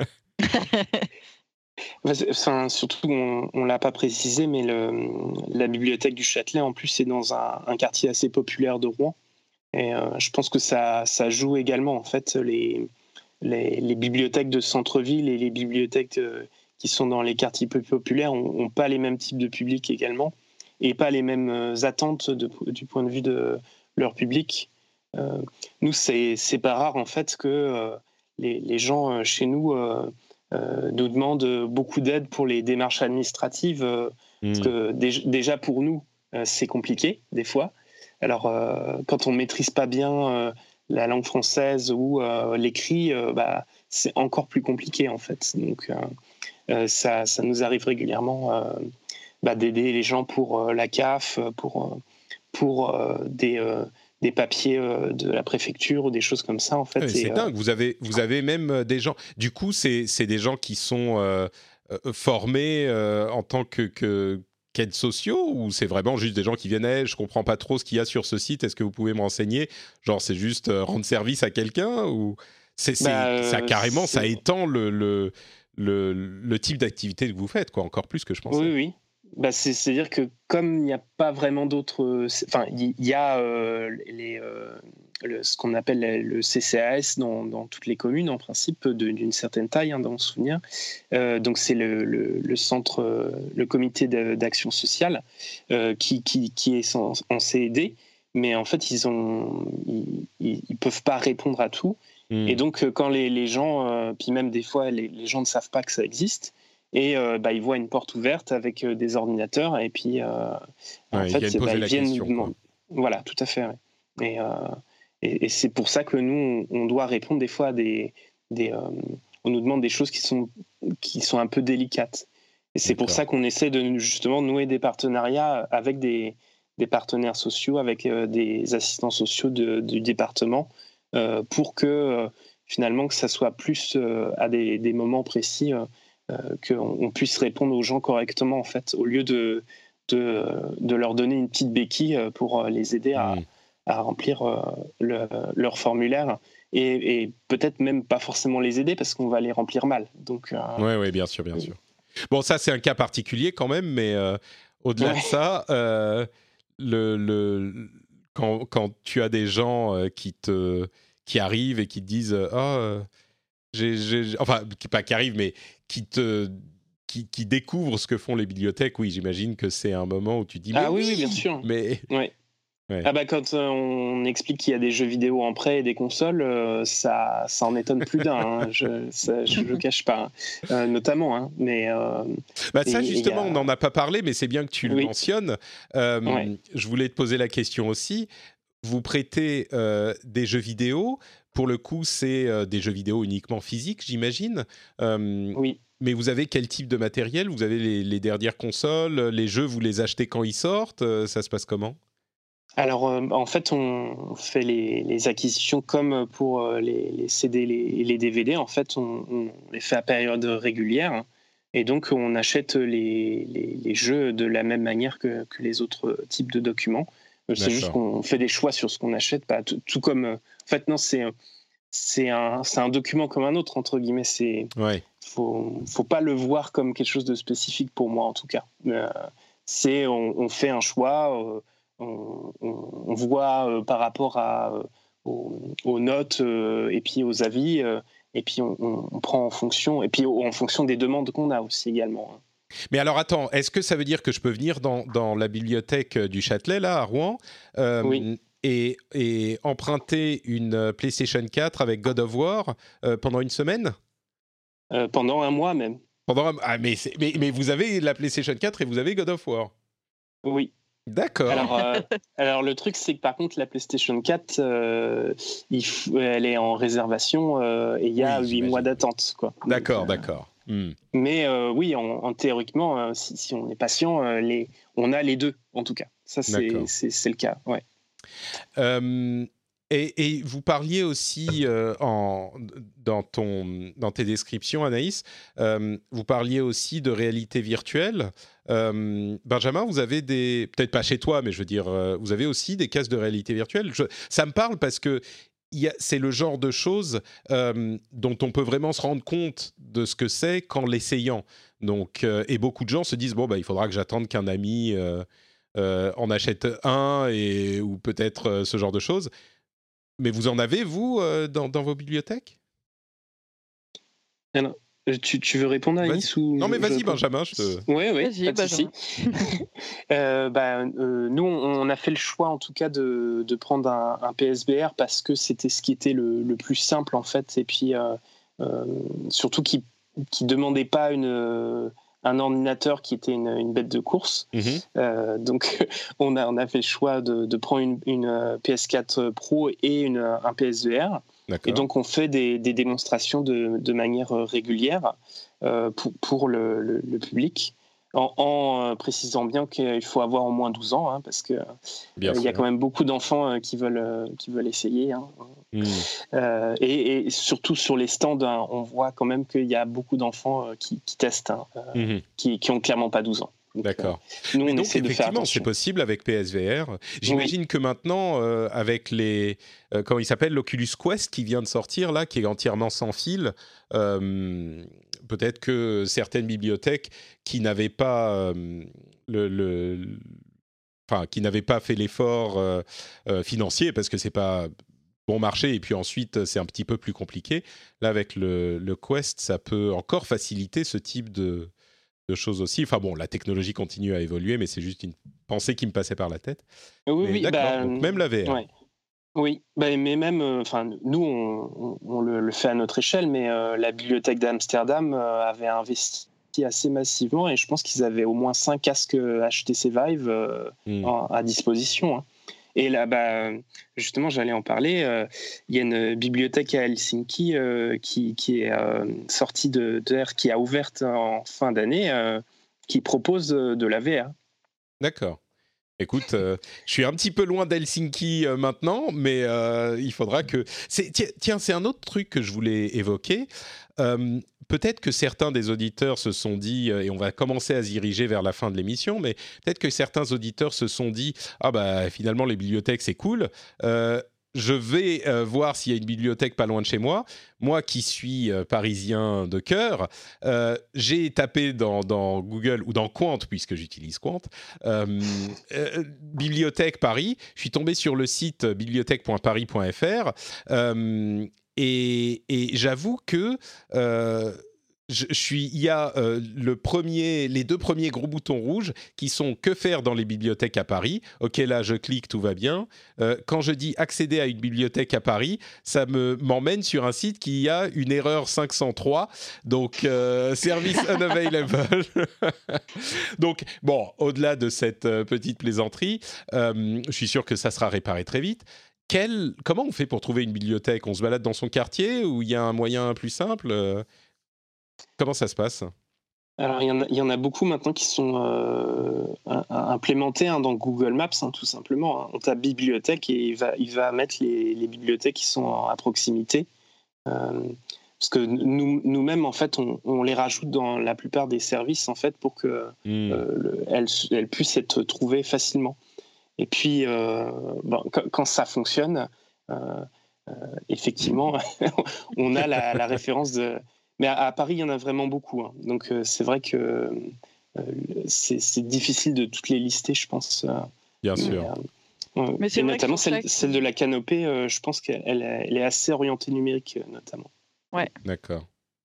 Enfin, surtout, on ne l'a pas précisé, mais le, la bibliothèque du Châtelet, en plus, c'est dans un, un quartier assez populaire de Rouen. Et euh, je pense que ça, ça joue également, en fait, les, les, les bibliothèques de centre-ville et les bibliothèques euh, qui sont dans les quartiers plus populaires n'ont pas les mêmes types de publics également et pas les mêmes attentes de, du point de vue de leur public. Euh, nous, c'est, c'est pas rare en fait que euh, les, les gens chez nous euh, euh, nous demandent beaucoup d'aide pour les démarches administratives, euh, mmh. parce que dé- déjà pour nous, euh, c'est compliqué des fois. Alors, euh, quand on maîtrise pas bien euh, la langue française ou euh, l'écrit, euh, bah, c'est encore plus compliqué en fait. Donc, euh, euh, ça, ça nous arrive régulièrement euh, bah, d'aider les gens pour euh, la C A F, pour, pour euh, des, euh, des papiers euh, de la préfecture ou des choses comme ça en fait. Ouais, c'est et, dingue, euh, vous avez, vous avez même des gens... Du coup, c'est, c'est des gens qui sont euh, euh, formés euh, en tant que... que qu'aides sociaux ou c'est vraiment juste des gens qui viennent hey, je comprends pas trop ce qu'il y a sur ce site, est-ce que vous pouvez me renseigner, genre c'est juste euh, rendre service à quelqu'un ou c'est, c'est bah, ça carrément c'est... ça étend le, le, le, le type d'activité que vous faites quoi, encore plus que je pensais. Oui, oui. Bah, c'est, c'est-à-dire que comme il n'y a pas vraiment d'autres... Enfin, il y, y a euh, les, euh, le, ce qu'on appelle le C C A S dans, dans toutes les communes, en principe, de, d'une certaine taille, hein, dans mon souvenir. Euh, donc, c'est le, le, le centre, le comité de, d'action sociale euh, qui, qui, qui est censé aider. Mais en fait, ils ont, ils, ils peuvent pas répondre à tout. Mmh. Et donc, quand les, les gens... Euh, puis même des fois, les, les gens ne savent pas que ça existe. Et euh, bah, ils voient une porte ouverte avec euh, des ordinateurs et puis euh, ouais, en fait ils bah, ils viennent question, nous demander. Voilà, tout à fait. Ouais. Et, euh, et, et c'est pour ça que nous on, on doit répondre des fois à des, des euh, on nous demande des choses qui sont qui sont un peu délicates. Et c'est D'accord. pour ça qu'on essaie de justement nouer des partenariats avec des, des partenaires sociaux, avec euh, des assistants sociaux de, du département euh, pour que euh, finalement que ça soit plus euh, à des, des moments précis. Euh, Euh, qu'on on puisse répondre aux gens correctement en fait, au lieu de, de, de leur donner une petite béquille pour les aider à, mmh. à remplir euh, le, leur formulaire et, et peut-être même pas forcément les aider parce qu'on va les remplir mal. Donc, euh, oui, oui, bien sûr, bien sûr. Bon, ça c'est un cas particulier quand même, mais euh, au-delà ouais. de ça, euh, le, le, quand, quand tu as des gens euh, qui, te, qui arrivent et qui te disent « Ah, oh, J'ai, j'ai, enfin, pas qui arrive, mais qui te, qui, qui découvre ce que font les bibliothèques. Oui, j'imagine que c'est un moment où tu dis. Mais ah oui, oui, oui, bien sûr. Mais ouais. Ouais. Ah bah quand euh, on explique qu'il y a des jeux vidéo en prêt et des consoles, euh, ça, ça en étonne plus d'un. Hein. Je, ça, je le cache pas, hein. euh, notamment. Hein. Mais euh, bah ça, et, justement, et a... on n'en a pas parlé, mais c'est bien que tu le oui. mentionnes. Euh, ouais. Je voulais te poser la question aussi. Vous prêtez euh, des jeux vidéo. Pour le coup, c'est euh, des jeux vidéo uniquement physiques, j'imagine. Euh, oui. Mais vous avez quel type de matériel ? Vous avez les, les dernières consoles ? Les jeux, vous les achetez quand ils sortent ? euh, Ça se passe comment ? Alors, euh, en fait, on fait les, les acquisitions comme pour euh, les, les C D et les, les D V D. En fait, on, on les fait à période régulière. Et donc, on achète les, les, les jeux de la même manière que, que les autres types de documents. C'est D'accord. juste qu'on fait des choix sur ce qu'on achète, pas tout, tout comme. En fait, non, c'est c'est un c'est un document comme un autre entre guillemets. C'est ouais. faut faut pas le voir comme quelque chose de spécifique pour moi en tout cas. Euh, c'est on, on fait un choix, euh, on, on, on voit euh, par rapport à euh, aux, aux notes euh, et puis aux avis euh, et puis on, on, on prend en fonction et puis en fonction des demandes qu'on a aussi également. Hein. Mais alors attends, est-ce que ça veut dire que je peux venir dans, dans la bibliothèque du Châtelet, là, à Rouen, euh, oui. et, et emprunter une PlayStation quatre avec God of War euh, pendant une semaine ? euh, Pendant un mois même. Pendant un... Ah, mais, c'est... mais, mais vous avez la PlayStation quatre et vous avez God of War ? Oui. D'accord. Alors, euh, alors le truc, c'est que par contre, la PlayStation quatre, euh, il f... elle est en réservation euh, et il y a huit oui, mois d'attente. Quoi. D'accord, Donc, euh... d'accord. Hmm. Mais euh, oui, en, en théoriquement, euh, si, si on est patient, euh, les, on a les deux, en tout cas. Ça, c'est, c'est, c'est le cas, ouais. Euh, et, et vous parliez aussi, euh, en, dans, ton, dans tes descriptions, Anaïs, euh, vous parliez aussi de réalité virtuelle. Euh, Benjamin, vous avez des... Peut-être pas chez toi, mais je veux dire, euh, vous avez aussi des casques de réalité virtuelle. Je, ça me parle parce que Il y a, c'est le genre de choses euh, dont on peut vraiment se rendre compte de ce que c'est qu'en l'essayant. Donc, euh, et beaucoup de gens se disent, bon, bah, il faudra que j'attende qu'un ami euh, euh, en achète un, et, ou peut-être euh, ce genre de choses. Mais vous en avez, vous, euh, dans, dans vos bibliothèques ? Alors, Tu, tu veux répondre, Anis ou Non, mais je- vas-y, je- Benjamin, je te... Oui, oui, Vas-y, pas de souci. Euh, bah, euh, nous, on on a fait le choix, en tout cas, de, de prendre un, un P S V R parce que c'était ce qui était le, le plus simple, en fait, et puis euh, euh, surtout qui qui demandait pas une, euh, un ordinateur qui était une, une bête de course. Mhm. Euh, donc, on a, on a fait le choix de, de prendre une, une euh, P S quatre Pro et une, un P S V R. D'accord. Et donc, on fait des, des démonstrations de, de manière régulière euh, pour, pour le, le, le public, en, en euh, précisant bien qu'il faut avoir au moins douze ans, hein, parce qu'il Bien il y a sûr. quand même beaucoup d'enfants euh, qui, veulent, euh, qui veulent essayer. Hein. Mhm. Euh, et, et surtout sur les stands, hein, on voit quand même qu'il y a beaucoup d'enfants euh, qui, qui testent, hein, euh, Mhm. qui, qui ont clairement pas douze ans. Donc, D'accord. euh, nous, Mais on donc, essaie de faire effectivement, c'est attention. possible avec P S V R. J'imagine que maintenant, euh, avec les... Euh, comment il s'appelle, l'Oculus Quest qui vient de sortir, là, qui est entièrement sans fil, euh, peut-être que certaines bibliothèques qui n'avaient pas euh, le... le enfin, qui n'avaient pas fait l'effort euh, euh, financier, parce que c'est pas bon marché, et puis ensuite, c'est un petit peu plus compliqué. Là, avec le, le Quest, ça peut encore faciliter ce type de de choses aussi. Enfin bon, la technologie continue à évoluer, mais c'est juste une pensée qui me passait par la tête. Oui, Mais oui, d'accord, bah, donc même la V R. ouais. Oui, bah, mais même, euh, enfin, nous, on, on- on le, le fait à notre échelle, mais euh, la bibliothèque d'Amsterdam euh, avait investi assez massivement et je pense qu'ils avaient au moins cinq casques H T C Vive euh, Hmm. en- à disposition. Hein. Et là, bah, justement, j'allais en parler. euh, Il y a une bibliothèque à Helsinki euh, qui, qui est euh, sortie de, de R, qui a ouverte en fin d'année, euh, qui propose euh, de la V R. D'accord. Écoute, euh, je suis un petit peu loin d'Helsinki euh, maintenant, mais euh, il faudra que... C'est, tiens, tiens, c'est un autre truc que je voulais évoquer. Euh, peut-être que certains des auditeurs se sont dit, euh, et on va commencer à se diriger vers la fin de l'émission, mais peut-être que certains auditeurs se sont dit, ah bah finalement les bibliothèques c'est cool, euh, je vais euh, voir s'il y a une bibliothèque pas loin de chez moi. Moi qui suis euh, parisien de cœur, euh, j'ai tapé dans, dans Google ou dans Quant, puisque j'utilise Quant, euh, euh, bibliothèque Paris. Je suis tombé sur le site bibliothèque point paris point f r. Euh, et, et j'avoue que euh, je, je suis, il y a euh, le premier, les deux premiers gros boutons rouges qui sont que faire dans les bibliothèques à Paris. Ok, là je clique, tout va bien. Euh, quand je dis accéder à une bibliothèque à Paris, ça me m'emmène sur un site qui a une erreur cinq cent trois, donc euh, service unavailable. Donc bon, au-delà de cette euh, petite plaisanterie, euh, je suis sûr que ça sera réparé très vite. Quel, comment on fait pour trouver une bibliothèque? On se balade dans son quartier ou il y a un moyen plus simple? Euh, Comment ça se passe? Alors, il y, en a, il y en a beaucoup maintenant qui sont euh, im- implémentés hein, dans Google Maps, hein, tout simplement. Hein. On tape bibliothèque et il va, il va mettre les, les bibliothèques qui sont à proximité. Euh, parce que nous, nous-mêmes, en fait, on, on les rajoute dans la plupart des services, en fait, pour qu'elles Hmm. euh, elles, elles puissent être trouvées facilement. Et puis, euh, bon, quand, quand ça fonctionne, euh, euh, effectivement, on a la, la référence de... Mais à, à Paris, il y en a vraiment beaucoup. Hein. Donc, euh, c'est vrai que euh, c'est, c'est difficile de toutes les lister, je pense. euh, Bien mais, sûr. euh, ouais. Mais c'est Et vrai que notamment sur celle, chaque- celle de la canopée, euh, je pense qu'elle elle est elle est assez orientée numérique, euh, notamment. D'accord.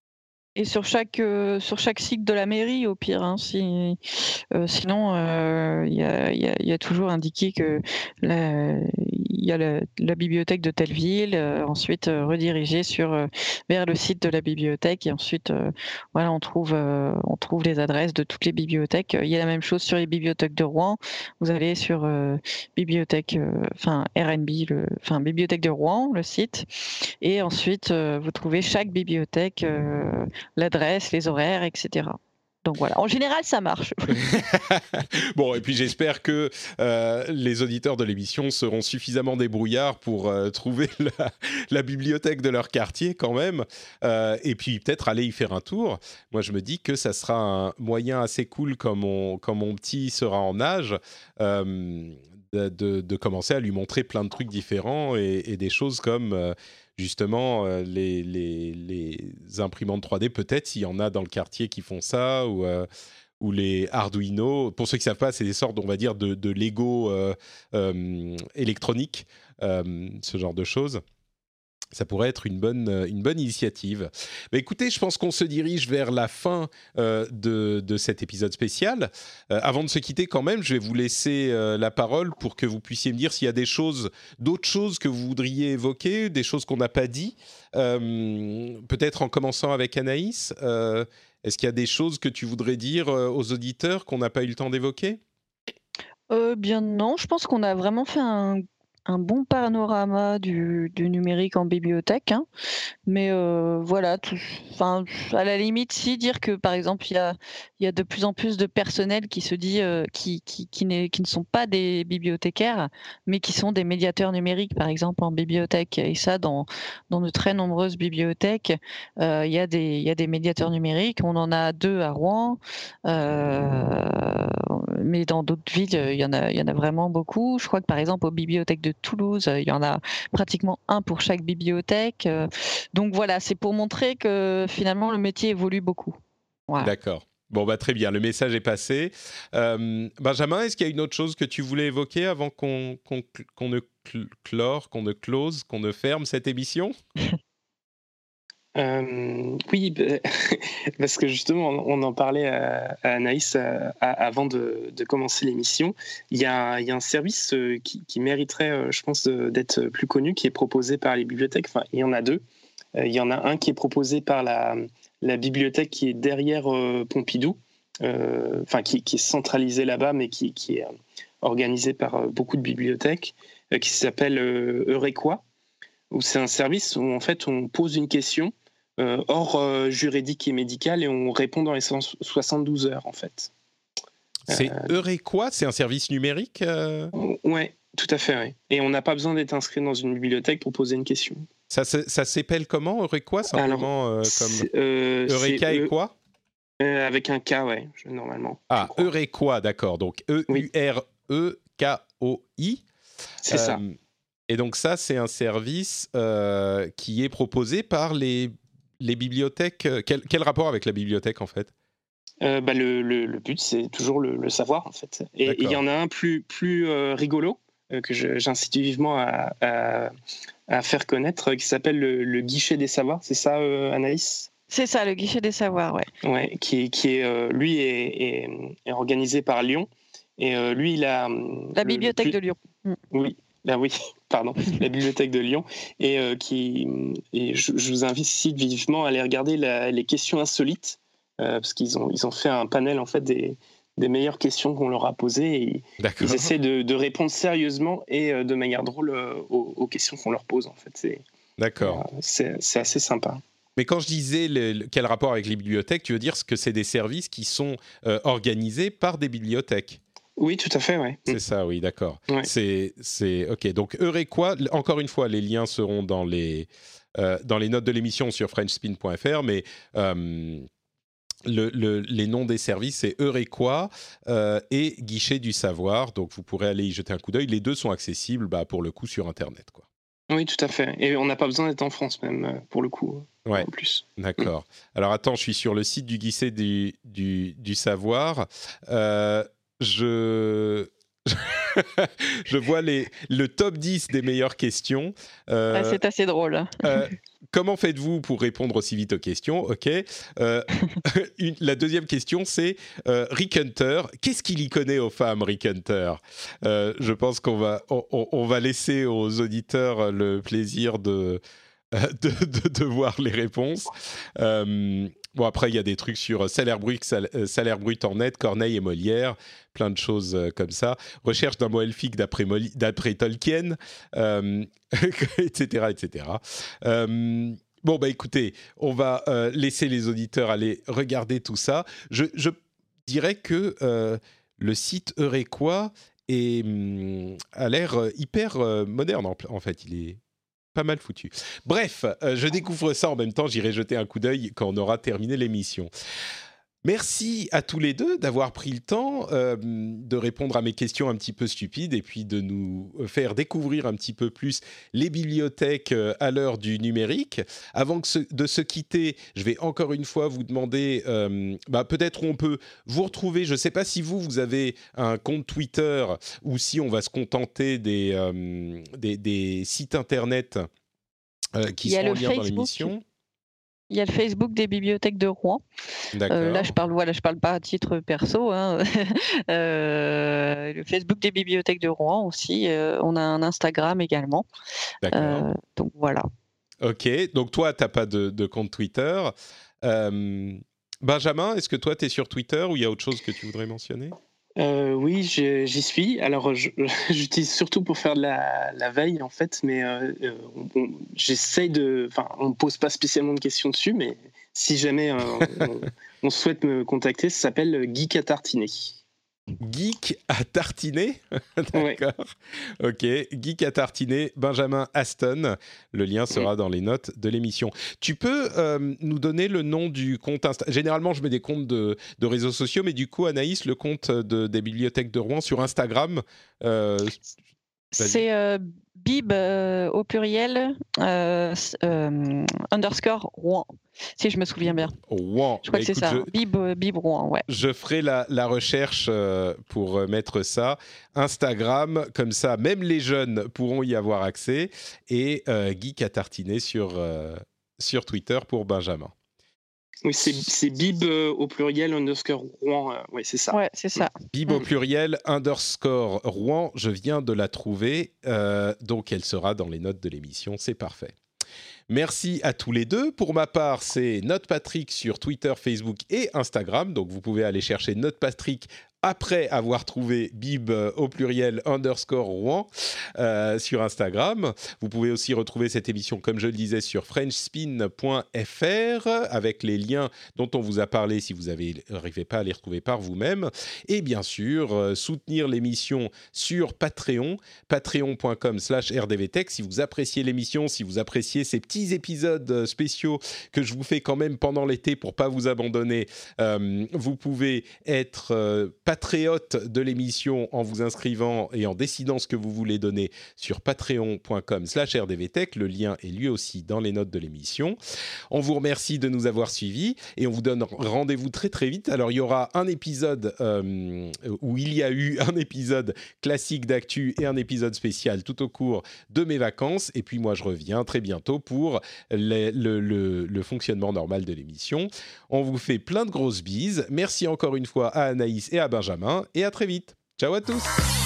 Et sur chaque, euh, sur chaque site de la mairie, au pire. Hein, si, euh, sinon, euh, il y, a, il y a- il y a toujours indiqué que la- il y a la, la bibliothèque de telle ville, euh, ensuite euh, redirigé sur, euh, vers le site de la bibliothèque, et ensuite, euh, voilà, on trouve, euh, on trouve les adresses de toutes les bibliothèques. Il y a la même chose sur les bibliothèques de Rouen. Vous allez sur euh, bibliothèque, euh, enfin R N B, le, enfin bibliothèque de Rouen, le site, et ensuite euh, vous trouvez chaque bibliothèque. euh, l'adresse, les horaires, et cetera. Donc voilà, en général, ça marche. Bon, et puis j'espère que euh, les auditeurs de l'émission seront suffisamment débrouillards pour euh, trouver la, la bibliothèque de leur quartier quand même, euh, et puis peut-être aller y faire un tour. Moi, je me dis que ça sera un moyen assez cool quand mon, quand mon petit sera en âge, euh, de, de, de commencer à lui montrer plein de trucs différents et, et des choses comme... euh, justement, euh, les, les, les imprimantes trois D, peut-être s'il y en a dans le quartier qui font ça, ou, euh, ou les Arduino. Pour ceux qui ne savent pas, c'est des sortes, on va dire, de, de Lego euh, euh, électronique, euh, ce genre de choses. Ça pourrait être une bonne, une bonne initiative. Mais écoutez, je pense qu'on se dirige vers la fin euh, de, de cet épisode spécial. Euh, avant de se quitter quand même, je vais vous laisser euh, la parole pour que vous puissiez me dire s'il y a des choses, d'autres choses que vous voudriez évoquer, des choses qu'on n'a pas dit. Euh, peut-être en commençant avec Anaïs. Euh, est-ce qu'il y a des choses que tu voudrais dire euh, aux auditeurs qu'on n'a pas eu le temps d'évoquer ? Euh, bien non, je pense qu'on a vraiment fait un, un bon panorama du, du numérique en bibliothèque, hein. Mais euh, voilà, tout, enfin, à la limite, si dire que par exemple, il y a, il y a de plus en plus de personnel qui se dit, euh, qui, qui, qui, n'est- qui ne sont pas des bibliothécaires, mais qui sont des médiateurs numériques, par exemple, en bibliothèque. Et ça, dans, dans de très nombreuses bibliothèques, euh, il y a des, il y a des médiateurs numériques. On en a deux à Rouen, euh, mais dans d'autres villes, il y en a, il y en a vraiment beaucoup. Je crois que par exemple, aux bibliothèques de Toulouse, il y en a pratiquement un pour chaque bibliothèque. Euh, Donc voilà, c'est pour montrer que finalement le métier évolue beaucoup. Voilà. D'accord. Bon, bah, très bien, le message est passé. Euh, Benjamin, est-ce qu'il y a une autre chose que tu voulais évoquer avant qu'on, qu'on, qu'on ne cl- clore, qu'on ne close, qu'on ne ferme cette émission ? Euh, oui, bah, parce que justement, on en parlait à, à Anaïs à, à, avant de, de commencer l'émission. Il y a, il y a un service euh, qui, qui mériterait, euh, je pense, de, d'être plus connu, qui est proposé par les bibliothèques. Enfin, il y en a deux. Euh, il y en a un qui est proposé par la, la bibliothèque qui est derrière euh, Pompidou, euh, enfin, qui, qui est centralisée là-bas, mais qui, qui est euh, organisé par euh, beaucoup de bibliothèques, euh, qui s'appelle euh, Eurequa, où c'est un service où en fait on pose une question Euh, hors euh, juridique et médical et on répond dans les soixante-douze heures en fait. C'est Euh, Eurequa, c'est un service numérique euh... Ouais, tout à fait. Ouais. Et on n'a pas besoin d'être inscrit dans une bibliothèque pour poser une question. Ça, ça s'appelle comment, Eurequa ? Simplement Alors, euh, c'est, comme euh, Eureka c'est et e, quoi ? euh, Avec un K, ouais, je, normalement. Ah, Eurequa, d'accord. Donc E U R E K O I. C'est euh, ça. Et donc ça, c'est un service euh, qui est proposé par les les bibliothèques. Quel, quel rapport avec la bibliothèque, en fait ? euh, bah, le, le, le but, c'est toujours le, le savoir, en fait. Et il y en a un plus, plus euh, rigolo, euh, que je, j'incite vivement à, à, à faire connaître, euh, qui s'appelle le, le guichet des savoirs. C'est ça, euh, Anaïs ? C'est ça, le guichet des savoirs, ouais. Ouais, qui, qui est, euh, lui, est, est, est organisé par Lyon. Et euh, lui, il a... La le, bibliothèque le plus... de Lyon. Mm. Oui. Ben oui, pardon, la bibliothèque de Lyon, et euh, qui, et je, je vous invite vivement à aller regarder la, les questions insolites, euh, parce qu'ils ont, ils ont fait un panel en fait des, des meilleures questions qu'on leur a posées, et D'accord. ils essaient de, de répondre sérieusement et euh, de manière drôle euh, aux, aux questions qu'on leur pose. En fait, c'est, D'accord. Euh, c'est, c'est assez sympa. Mais quand je disais le, le, quel rapport avec les bibliothèques, tu veux dire que c'est des services qui sont euh, organisés par des bibliothèques ? Oui, tout à fait, ouais. C'est ça, oui, d'accord. Ouais. C'est, c'est ok. Donc Eurequa, encore une fois, les liens seront dans les euh, dans les notes de l'émission sur french spin point f r, mais euh, le, le, les noms des services, c'est Eurequa euh, et Guichet du Savoir. Donc vous pourrez aller y jeter un coup d'œil. Les deux sont accessibles, bah, pour le coup, sur Internet, quoi. Oui, tout à fait. Et on n'a pas besoin d'être en France même, pour le coup. Ouais, en plus. D'accord. Mmh. Alors attends, je suis sur le site du Guichet du, du, du Savoir. Euh, je... je vois les, le top dix des meilleures questions. Euh, ah, c'est assez drôle. Euh, comment faites-vous pour répondre aussi vite aux questions ? Ok. Euh, une, la deuxième question, c'est euh, Rick Hunter. Qu'est-ce qu'il y connaît aux femmes, Rick Hunter ? euh, Je pense qu'on va, on, on va laisser aux auditeurs le plaisir de, de, de, de voir les réponses. Euh, Bon, après, il y a des trucs sur salaire brut, salaire, salaire brut en net, Corneille et Molière, plein de choses euh, comme ça. Recherche d'un mot elfique d'après, Moli- d'après Tolkien, euh, et cetera, et cetera. Euh, bon, bah écoutez, on va euh, laisser les auditeurs aller regarder tout ça. Je, je dirais que euh, le site Eurequa est, hum, a l'air hyper euh, moderne, en, en fait. Il est pas mal foutu. Bref, euh, je découvre ça en même temps, j'irai jeter un coup d'œil quand on aura terminé l'émission. Merci à tous les deux d'avoir pris le temps euh, de répondre à mes questions un petit peu stupides et puis de nous faire découvrir un petit peu plus les bibliothèques euh, à l'heure du numérique. Avant que se, de se quitter, je vais encore une fois vous demander, euh, bah, peut-être où on peut vous retrouver. Je ne sais pas si vous, vous avez un compte Twitter ou si on va se contenter des, euh, des, des sites internet euh, qui Il y a seront en le lien dans Facebook. l'émission. Il y a le Facebook des bibliothèques de Rouen. D'accord. Euh, là, je parle, voilà, je parle pas à titre perso. Hein. Euh, le Facebook des bibliothèques de Rouen aussi. Euh, on a un Instagram également. D'accord. Euh, donc voilà. Ok, donc toi, tu n'as pas de, de compte Twitter. Euh, Benjamin, est-ce que toi, tu es sur Twitter ou il y a autre chose que tu voudrais mentionner ? Euh, oui, je- j'y suis. Alors, je- j'utilise surtout pour faire de la, la veille, en fait, mais euh, euh, on- on- j'essaye de... Enfin, on ne pose pas spécialement de questions dessus, mais si jamais euh, on, on souhaite me contacter, ça s'appelle Geek à tartiner. Geek à tartiner. Ouais. D'accord. Ok, Geek à tartiner, Benjamin Aston. Le lien sera dans les notes de l'émission. Tu peux euh, nous donner le nom du compte Insta. Généralement, je mets des comptes de, de réseaux sociaux, mais du coup, Anaïs, le compte de, des bibliothèques de Rouen sur Instagram. euh, Vas-y. C'est euh, bib euh, au pluriel euh, s- euh, underscore Rouen, si je me souviens bien. Rouen. Je crois Bah, que c'est écoute, ça. je- hein. Bib, euh, bib Rouen, ouais. Je ferai la, la recherche euh, pour euh, mettre ça. Instagram, comme ça, même les jeunes pourront y avoir accès. Et euh, Geek à tartiner sur, euh, sur Twitter pour Benjamin. Oui, c'est c'est bib euh, au pluriel underscore Rouen. euh, oui, c'est ça. Ouais, c'est ça. Bib au Mm. pluriel, underscore Rouen. Je viens de la trouver. euh, donc, elle sera dans les notes de l'émission. C'est parfait. Merci à tous les deux. Pour ma part, c'est NotePatrick sur Twitter, Facebook et Instagram. Donc, vous pouvez aller chercher NotePatrick après avoir trouvé Bib euh, au pluriel underscore Rouen euh, sur Instagram. Vous pouvez aussi retrouver cette émission, comme je le disais, sur frenchspin point f r avec les liens dont on vous a parlé si vous n'arrivez pas à les retrouver par vous-même. Et bien sûr, euh, soutenir l'émission sur Patreon, patreon point com slash r d v tech. Si vous appréciez l'émission, si vous appréciez ces petits épisodes spéciaux que je vous fais quand même pendant l'été pour pas vous abandonner, euh, vous pouvez être euh, patriote de l'émission en vous inscrivant et en décidant ce que vous voulez donner sur patreon point com slash r d v tech. Le lien est lui aussi dans les notes de l'émission. On vous remercie de nous avoir suivis et on vous donne rendez-vous très très vite. Alors il y aura un épisode euh, où il y a eu un épisode classique d'actu et un épisode spécial tout au cours de mes vacances. Et puis moi je reviens très bientôt pour les, le, le, le fonctionnement normal de l'émission. On vous fait plein de grosses bises. Merci encore une fois à Anaïs et à Benjamin et à très vite. Ciao à tous.